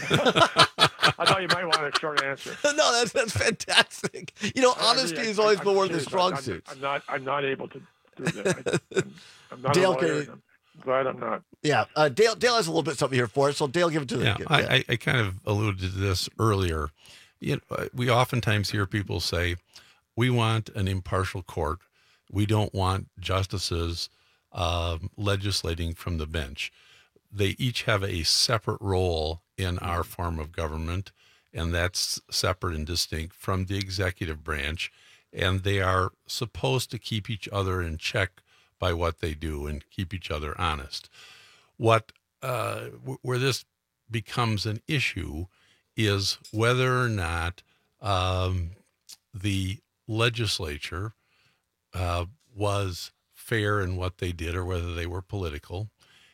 I thought you might want a short answer. No, that's that's fantastic. You know, honesty I, I, has always I, been one of the serious. strong I'm, suits. I'm not. I'm not able to do that. I, I'm, I'm not Dale, a lawyer. can, I'm glad I'm not. Yeah, uh, Dale. Dale has a little bit something here for us, so Dale, give it to the yeah, kid. I, Yeah. I, I kind of alluded to this earlier. You know, we oftentimes hear people say, "We want an impartial court. We don't want justices um, legislating from the bench." They each have a separate role in our form of government, and that's separate and distinct from the executive branch, and they are supposed to keep each other in check by what they do and keep each other honest. What uh, w- where this becomes an issue is whether or not um, the legislature uh, was fair in what they did, or whether they were political,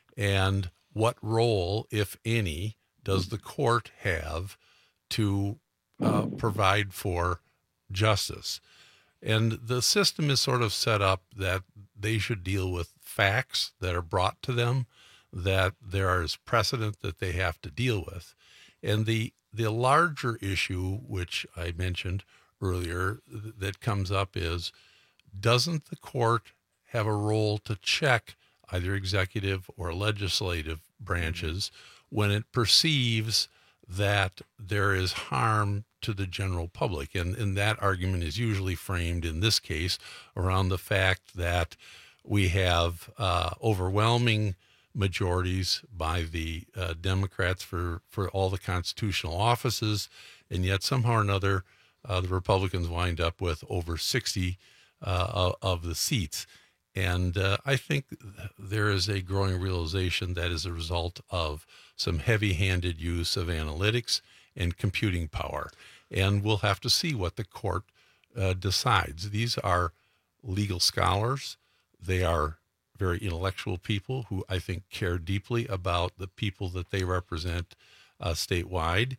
and what role, if any, does the court have to uh, provide for justice? And the system is sort of set up that they should deal with facts that are brought to them, that there is precedent that they have to deal with. And the the larger issue, which I mentioned earlier, th- that comes up is, doesn't the court have a role to check either executive or legislative branches when it perceives that there is harm to the general public? And, and that argument is usually framed in this case around the fact that we have uh, overwhelming majorities by the uh, Democrats for, for all the constitutional offices, and yet somehow or another uh, the Republicans wind up with over sixty uh, of the seats. And uh, I think there is a growing realization that is a result of some heavy-handed use of analytics and computing power. And we'll have to see what the court uh, decides. These are legal scholars. They are very intellectual people who I think care deeply about the people that they represent uh, statewide.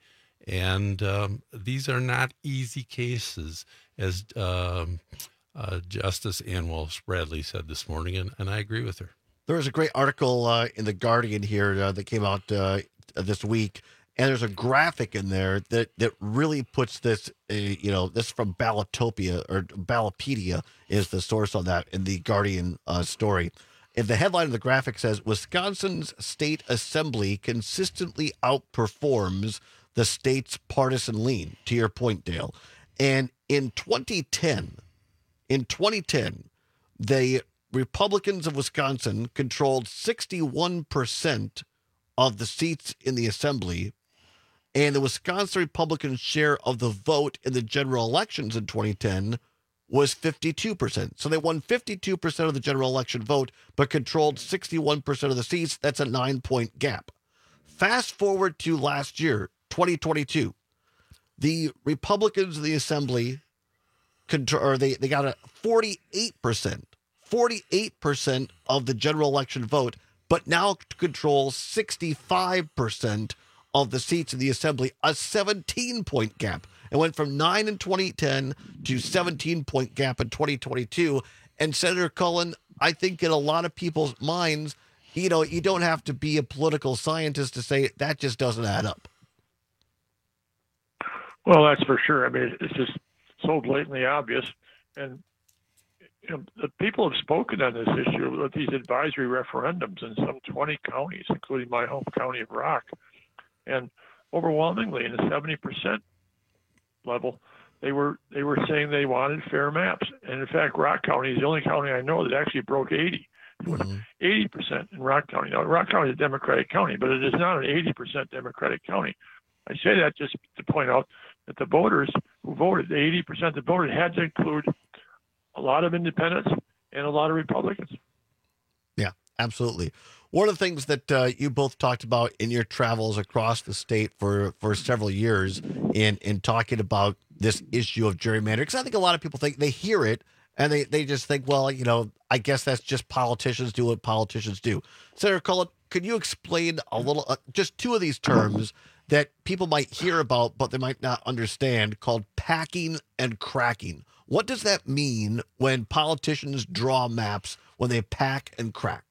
And um, these are not easy cases, as um, Uh, Justice Ann Walsh Bradley said this morning, and, and I agree with her. There was a great article uh, in The Guardian here uh, that came out uh, this week, and there's a graphic in there that, that really puts this, uh, you know, this from Ballotopia, or Ballotpedia is the source on that in the Guardian uh, story. And the headline of the graphic says, "Wisconsin's state assembly consistently outperforms the state's partisan lean," to your point, Dale. And in twenty ten, In twenty ten, the Republicans of Wisconsin controlled sixty-one percent of the seats in the assembly, and the Wisconsin Republicans' share of the vote in the general elections in twenty ten was fifty-two percent. So they won fifty-two percent of the general election vote, but controlled sixty-one percent of the seats. That's a nine-point gap. Fast forward to last year, twenty twenty-two. The Republicans of the assembly or they, they got a forty-eight percent, forty-eight percent of the general election vote, but now control sixty-five percent of the seats in the assembly, a seventeen-point gap. It went from nine in twenty ten to seventeen-point gap in twenty twenty-two. And Senator Cullen, I think in a lot of people's minds, you know, you don't have to be a political scientist to say that just doesn't add up. Well, that's for sure. I mean, it's just so blatantly obvious. And you know, the people have spoken on this issue with these advisory referendums in some twenty counties, including my home county of Rock. And overwhelmingly, in the seventy percent level, they were they were saying they wanted fair maps. And in fact, Rock County is the only county I know that actually broke eighty. eighty percent in Rock County. Now, Rock County is a Democratic county, but it is not an eighty percent Democratic county. I say that just to point out that the voters who voted, the eighty percent that voted, had to include a lot of independents and a lot of Republicans. Yeah, absolutely. One of the things that uh, you both talked about in your travels across the state for, for several years in, in talking about this issue of gerrymandering, because I think a lot of people think they hear it and they, they just think, well, you know, I guess that's just politicians do what politicians do. Senator Cullen, could you explain a little, uh, just two of these terms that people might hear about, but they might not understand, called packing and cracking? What does that mean when politicians draw maps, when they pack and crack?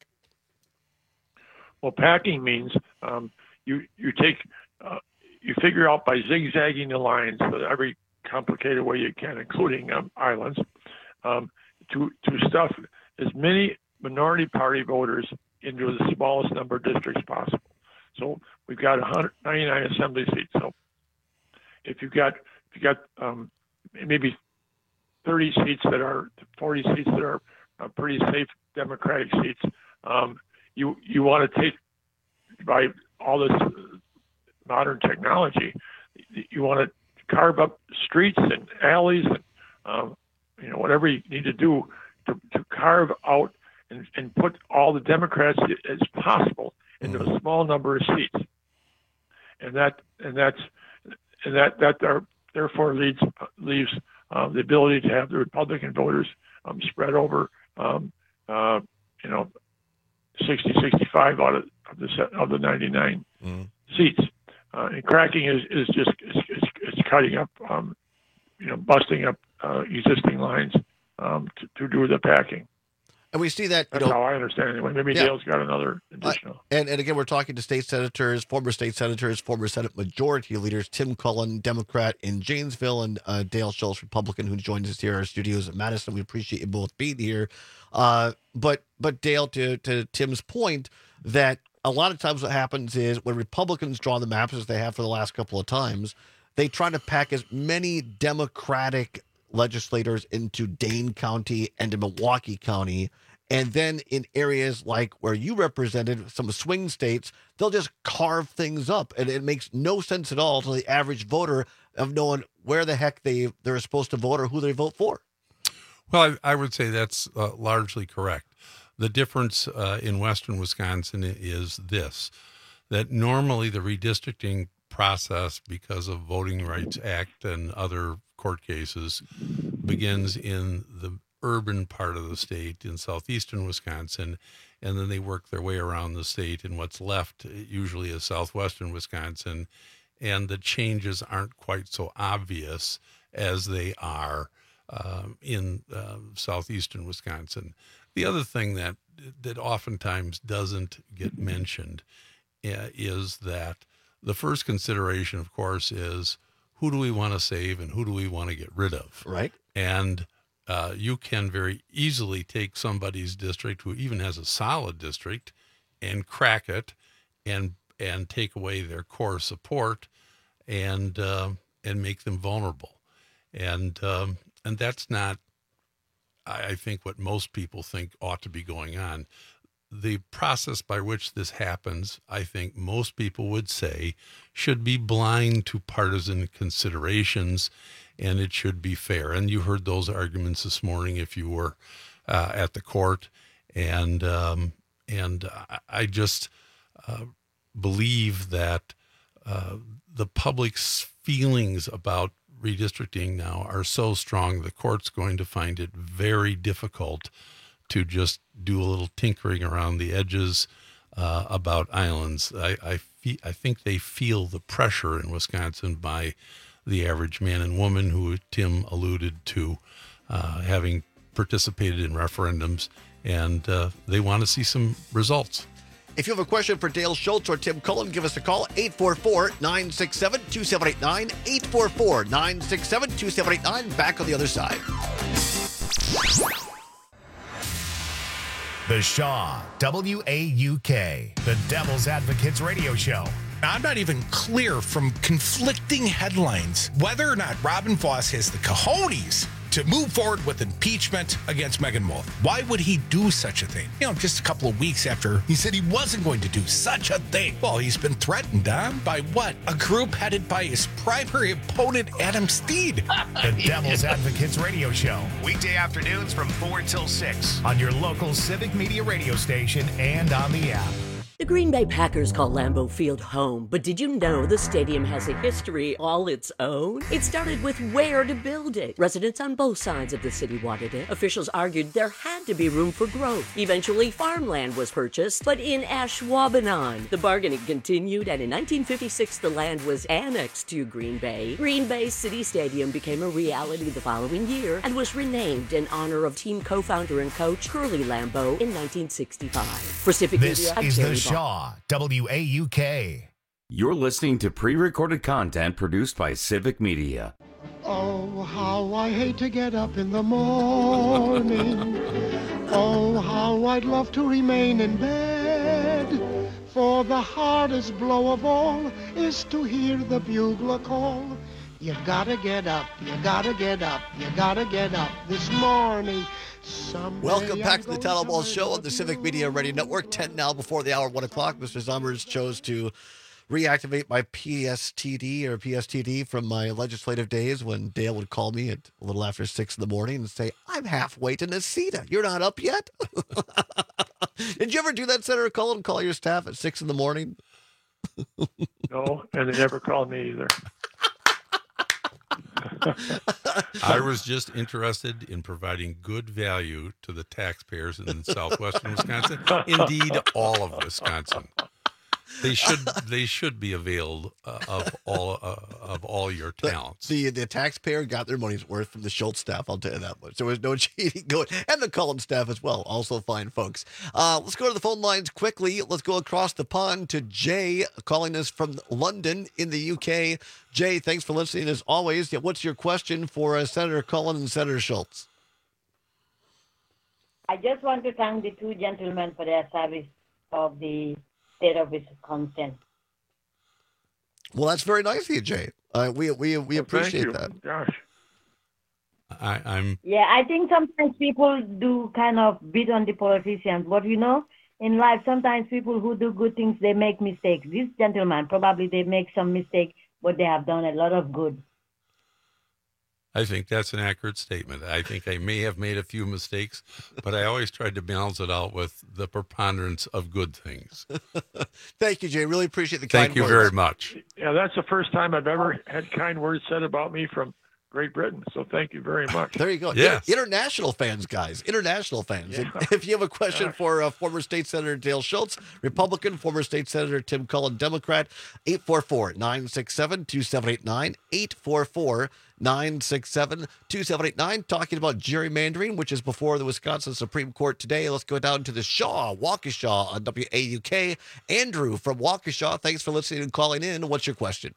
Well, packing means um, you you take uh, you figure out by zigzagging the lines with every complicated way you can, including um, islands, um, to to stuff as many minority party voters into the smallest number of districts possible. So we've got one hundred ninety-nine assembly seats. So if you've got if you got um, maybe thirty seats that are forty seats that are uh, pretty safe Democratic seats, um, you you want to take, by all this modern technology, you want to carve up streets and alleys and um, you know, whatever you need to do to, to carve out and, and put all the Democrats as possible into a small number of seats, and that and that's and that that are, therefore leads leaves uh, the ability to have the Republican voters um, spread over um, uh, you know sixty, sixty-five out of, of the set, of the ninety-nine mm. seats, uh, and cracking is is just it's, it's, it's cutting up um, you know busting up uh, existing lines um, to, to do the packing. And we see that. That's you know, how I understand it anyway. Maybe yeah. Dale's got another additional. Uh, and, and again, we're talking to state senators, former state senators, former Senate Majority Leaders, Tim Cullen, Democrat in Janesville, and uh, Dale Schultz, Republican, who joins us here in our studios at Madison. We appreciate you both being here. Uh, but, but Dale, to, to Tim's point, that a lot of times what happens is when Republicans draw the maps, as they have for the last couple of times, they try to pack as many Democratic legislators into Dane County and to Milwaukee County. And then in areas like where you represented, some swing states, they'll just carve things up. And it makes no sense at all to the average voter of knowing where the heck they, they're supposed to vote or who they vote for. Well, I, I would say that's uh, largely correct. The difference uh, in western Wisconsin is this, that normally the redistricting process, because of Voting Rights Act and other court cases, begins in the urban part of the state in southeastern Wisconsin, and then they work their way around the state in what's left usually is southwestern Wisconsin, and the changes aren't quite so obvious as they are um, in uh, southeastern Wisconsin. The other thing that that oftentimes doesn't get mentioned uh, is that the first consideration, of course, is who do we want to save and who do we want to get rid of? Right. And uh, you can very easily take somebody's district who even has a solid district and crack it and and take away their core support and uh, and make them vulnerable. And um, and that's not, I think, what most people think ought to be going on. The process by which this happens, I think most people would say, should be blind to partisan considerations, and it should be fair. And you heard those arguments this morning if you were uh, at the court. And um, and I just uh, believe that uh, the public's feelings about redistricting now are so strong, the court's going to find it very difficult to just do a little tinkering around the edges uh, about islands. I I, fe- I think they feel the pressure in Wisconsin by the average man and woman who Tim alluded to, uh, having participated in referendums, and uh, they want to see some results. If you have a question for Dale Schultz or Tim Cullen, give us a call, eight four four, nine six seven, two seven eight nine, eight four four, nine six seven, two seven eight nine. Back on the other side. The Shaw, W A U K, the Devil's Advocates Radio Show. I'm not even clear from conflicting headlines whether or not Robin Voss has the cojones to move forward with impeachment against Megan Wolf. Why would he do such a thing? You know, just a couple of weeks after he said he wasn't going to do such a thing. Well, he's been threatened, huh? By what? A group headed by his primary opponent, Adam Steed. The Devil's Advocates Radio Show. Weekday afternoons from four till six on your local Civic Media radio station and on the app. The Green Bay Packers call Lambeau Field home, but did you know the stadium has a history all its own? It started with where to build it. Residents on both sides of the city wanted it. Officials argued there had to be room for growth. Eventually, farmland was purchased, but in Ashwaubenon. The bargaining continued, and in nineteen fifty-six, the land was annexed to Green Bay. Green Bay City Stadium became a reality the following year and was renamed in honor of team co-founder and coach Curly Lambeau in nineteen sixty-five. For Civic This Media, I'm is Terry the Shaw, W A U K. You're listening to pre-recorded content produced by Civic Media. Oh, how I hate to get up in the morning. Oh, how I'd love to remain in bed. For the hardest blow of all is to hear the bugler call. You gotta get up, you gotta get up, you gotta get up this morning. Someday Welcome back I'm to the going Tattleball to Show on the Civic Media Radio Network. ten now before the hour, one o'clock. Mister Summers chose to reactivate my P S T D or P S T D from my legislative days when Dale would call me at a little after six in the morning and say, I'm halfway to Nacita. You're not up yet? Did you ever do that, Senator Cullen, call your staff at six in the morning? No, and they never called me either. I was just interested in providing good value to the taxpayers in southwestern Wisconsin. Indeed, all of Wisconsin. They should they should be availed uh, of all uh, of all your talents. The the taxpayer got their money's worth from the Schultz staff. I'll tell you that much. There was no cheating going, and the Cullen staff as well. Also fine folks. Uh, let's go to the phone lines quickly. Let's go across the pond to Jay calling us from London in the U K. Jay, thanks for listening as always. Yeah, what's your question for uh, Senator Cullen and Senator Schultz? I just want to thank the two gentlemen for their service of the state of Wisconsin. Well, that's very nice of you, Jay. Uh, we we we Well, appreciate thank you. that. Gosh. I, I'm Yeah, I think sometimes people do kind of beat on the politicians, but you know, in life, sometimes people who do good things, they make mistakes. These gentlemen, probably they make some mistake, but they have done a lot of good. I think that's an accurate statement. I think I may have made a few mistakes, but I always tried to balance it out with the preponderance of good things. Thank you, Jay. Really appreciate the kind Thank you words. very much. Yeah, that's the first time I've ever had kind words said about me from Great Britain. So thank you very much. There you go. Yes. Inter- international fans, guys. International fans. Yeah. If, if you have a question for uh, former State Senator Dale Schultz, Republican, former State Senator Tim Cullen, Democrat, eight four four, nine six seven, two seven eight nine, eight four four, nine six seven, two seven eight nine, talking about gerrymandering, which is before the Wisconsin Supreme Court today. Let's go down to the Shaw, Waukesha on W A U K. Andrew from Waukesha, thanks for listening and calling in. What's your question?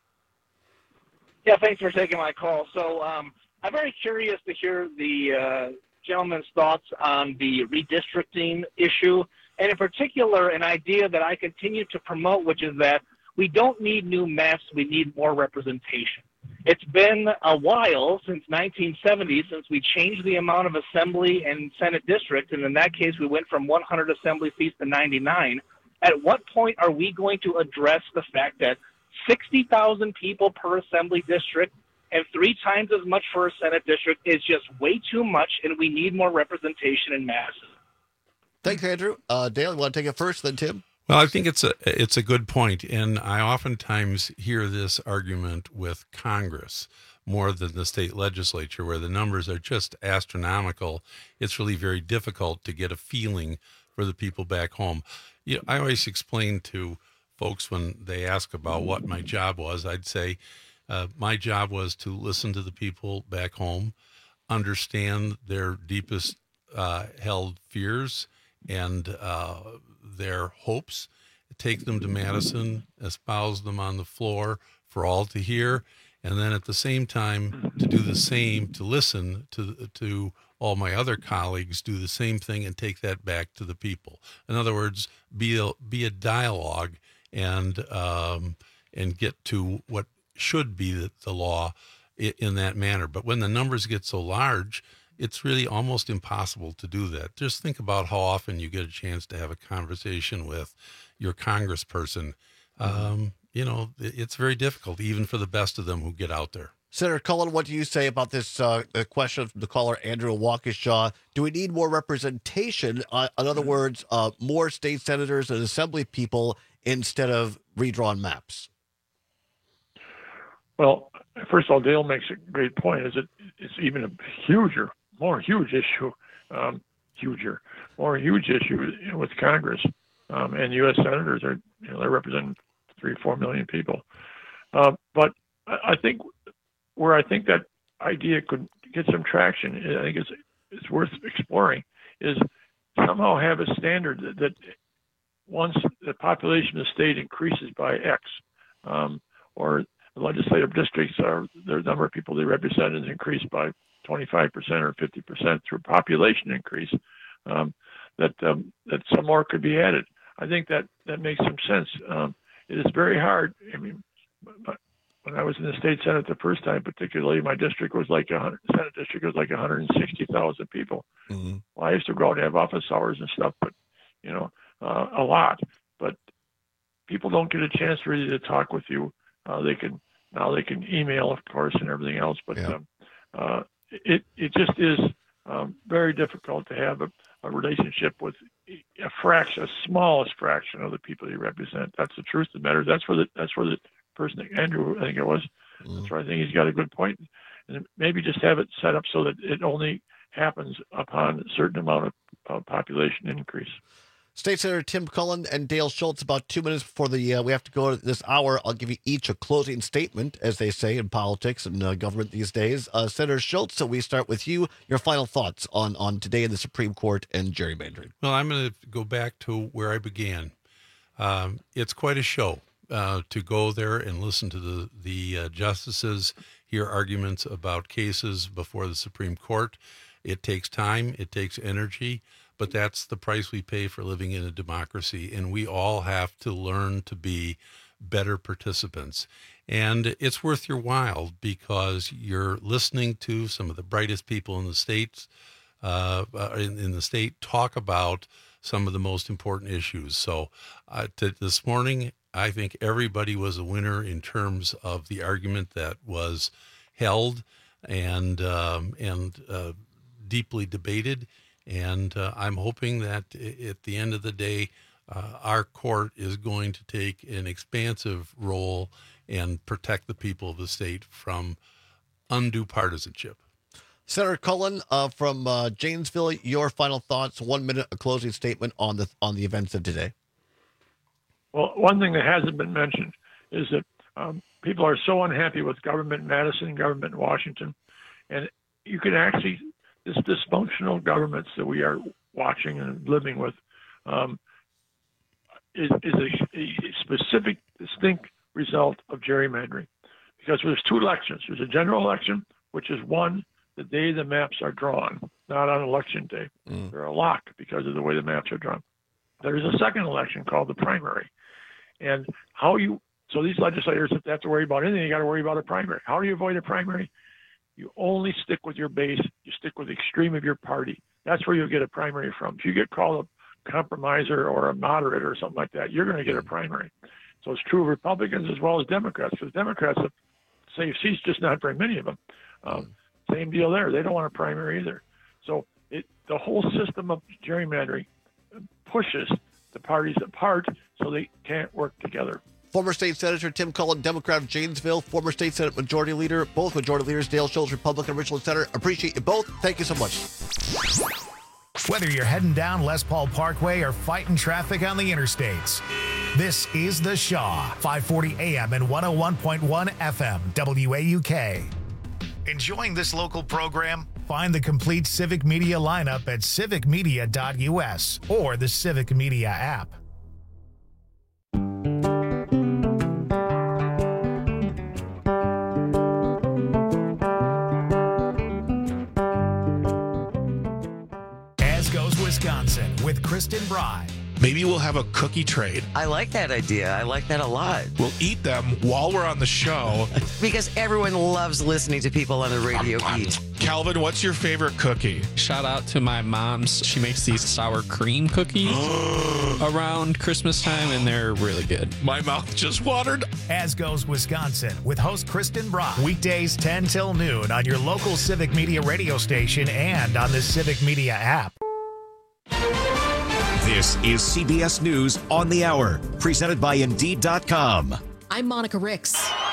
Yeah, thanks for taking my call. So um, I'm very curious to hear the uh, gentleman's thoughts on the redistricting issue, and in particular, an idea that I continue to promote, which is that we don't need new maps, we need more representation. It's been a while, since nineteen seventy, since we changed the amount of assembly and Senate districts, and in that case, we went from one hundred assembly seats to ninety-nine. At what point are we going to address the fact that sixty thousand people per assembly district and three times as much for a Senate district is just way too much, and we need more representation in masses? Thanks, Andrew. Uh, Dale, you want to take it first, then Tim? Well, I think it's a it's a good point, and I oftentimes hear this argument with Congress more than the state legislature, where the numbers are just astronomical. It's really very difficult to get a feeling for the people back home. You know, I always explain to folks when they ask about what my job was, I'd say uh, my job was to listen to the people back home, understand their deepest uh, held fears and uh, their hopes, take them to Madison, espouse them on the floor for all to hear, and then at the same time to do the same, to listen to to all my other colleagues, do the same thing and take that back to the people. In other words, be a, be a dialogue and um, and get to what should be the, the law in, in that manner. But when the numbers get so large, it's really almost impossible to do that. Just think about how often you get a chance to have a conversation with your congressperson. Um, you know, it's very difficult, even for the best of them who get out there. Senator Cullen, what do you say about this uh, question from the caller, Andrew Waukesha? Do we need more representation? Uh, in other words, uh, more state senators and assembly people instead of redrawn maps? Well, first of all, Dale makes a great point. Is it? It's even a huger, more huge issue, um, huger, more huge issue with Congress um, and U S senators. Are you know they represent three, four million people. Uh, but I think where I think that idea could get some traction, I think it's it's worth exploring, is somehow have a standard that, that once the population of the state increases by X, um, or the legislative districts are the number of people they represent is increased by twenty-five percent or fifty percent through population increase, um, that um, that some more could be added. I think that that makes some sense. Um, it is very hard. I mean, when I was in the state senate the first time, particularly, my district was like a hundred. Senate district was like one hundred sixty thousand people. Mm-hmm. Well, I used to go out and have office hours and stuff, but you know, uh, a lot. But people don't get a chance really to talk with you. Uh, they can now they can email, of course, and everything else. But yeah. um, uh, it it just is um, very difficult to have a, a relationship with a fraction, a smallest fraction of the people you represent. That's the truth of the matter. That's where the that's where the person, Andrew, I think it was. Mm. That's where I think he's got a good point. And maybe just have it set up so that it only happens upon a certain amount of uh, population increase. State Senator Tim Cullen and Dale Schultz, about two minutes before the uh, we have to go this hour, I'll give you each a closing statement, as they say in politics and uh, government these days. Uh, Senator Schultz, so we start with you. Your final thoughts on, on today in the Supreme Court and gerrymandering. Well, I'm going to go back to where I began. Um, it's quite a show uh, to go there and listen to the, the uh, justices hear arguments about cases before the Supreme Court. It takes time. It takes energy. But that's the price we pay for living in a democracy, and we all have to learn to be better participants. And it's worth your while because you're listening to some of the brightest people in the states, uh, in, in the state, talk about some of the most important issues. So uh, to, this morning, I think everybody was a winner in terms of the argument that was held and um, and uh, deeply debated. And uh, I'm hoping that at the end of the day, uh, our court is going to take an expansive role and protect the people of the state from undue partisanship. Senator Cullen uh, from uh, Janesville, your final thoughts, one minute, a closing statement on the on the events of today. Well, one thing that hasn't been mentioned is that um, people are so unhappy with government in Madison, government in Washington, and you can actually this dysfunctional governments that we are watching and living with um, is, is a, a specific, distinct result of gerrymandering. Because there's two elections. There's a general election, which is won the day the maps are drawn, not on election day. Mm. They're a lock because of the way the maps are drawn. There's a second election called the primary. And how you, so these legislators, if they have to worry about anything, you got to worry about a primary. How do you avoid a primary? You only stick with your base. You stick with the extreme of your party. That's where you'll get a primary from. If you get called a compromiser or a moderate or something like that, you're going to get a primary. So it's true of Republicans as well as Democrats, because Democrats have saved seats, just not very many of them. Um, same deal there. They don't want a primary either. So it, the whole system of gerrymandering pushes the parties apart so they can't work together. Former State Senator Tim Cullen, Democrat of Janesville, former State Senate Majority Leader, both Majority Leaders, Dale Schultz, Republican, Richland Center. Appreciate you both. Thank you so much. Whether you're heading down Les Paul Parkway or fighting traffic on the interstates, this is The Shaw, five forty A M and one oh one point one F M, W A U K. Enjoying this local program? Find the complete Civic Media lineup at civic media dot U S or the Civic Media app. As goes Wisconsin with Kristen Bry. Maybe we'll have a cookie trade. I like that idea. I like that a lot. We'll eat them while we're on the show. Because everyone loves listening to people on the radio eat. Calvin, what's your favorite cookie? Shout out to my mom's. She makes these sour cream cookies around Christmas time, and they're really good. My mouth just watered. As goes Wisconsin with host Kristen Brock. Weekdays ten till noon on your local Civic Media radio station and on the Civic Media app. This is C B S News on the Hour, presented by Indeed dot com. I'm Monica Ricks.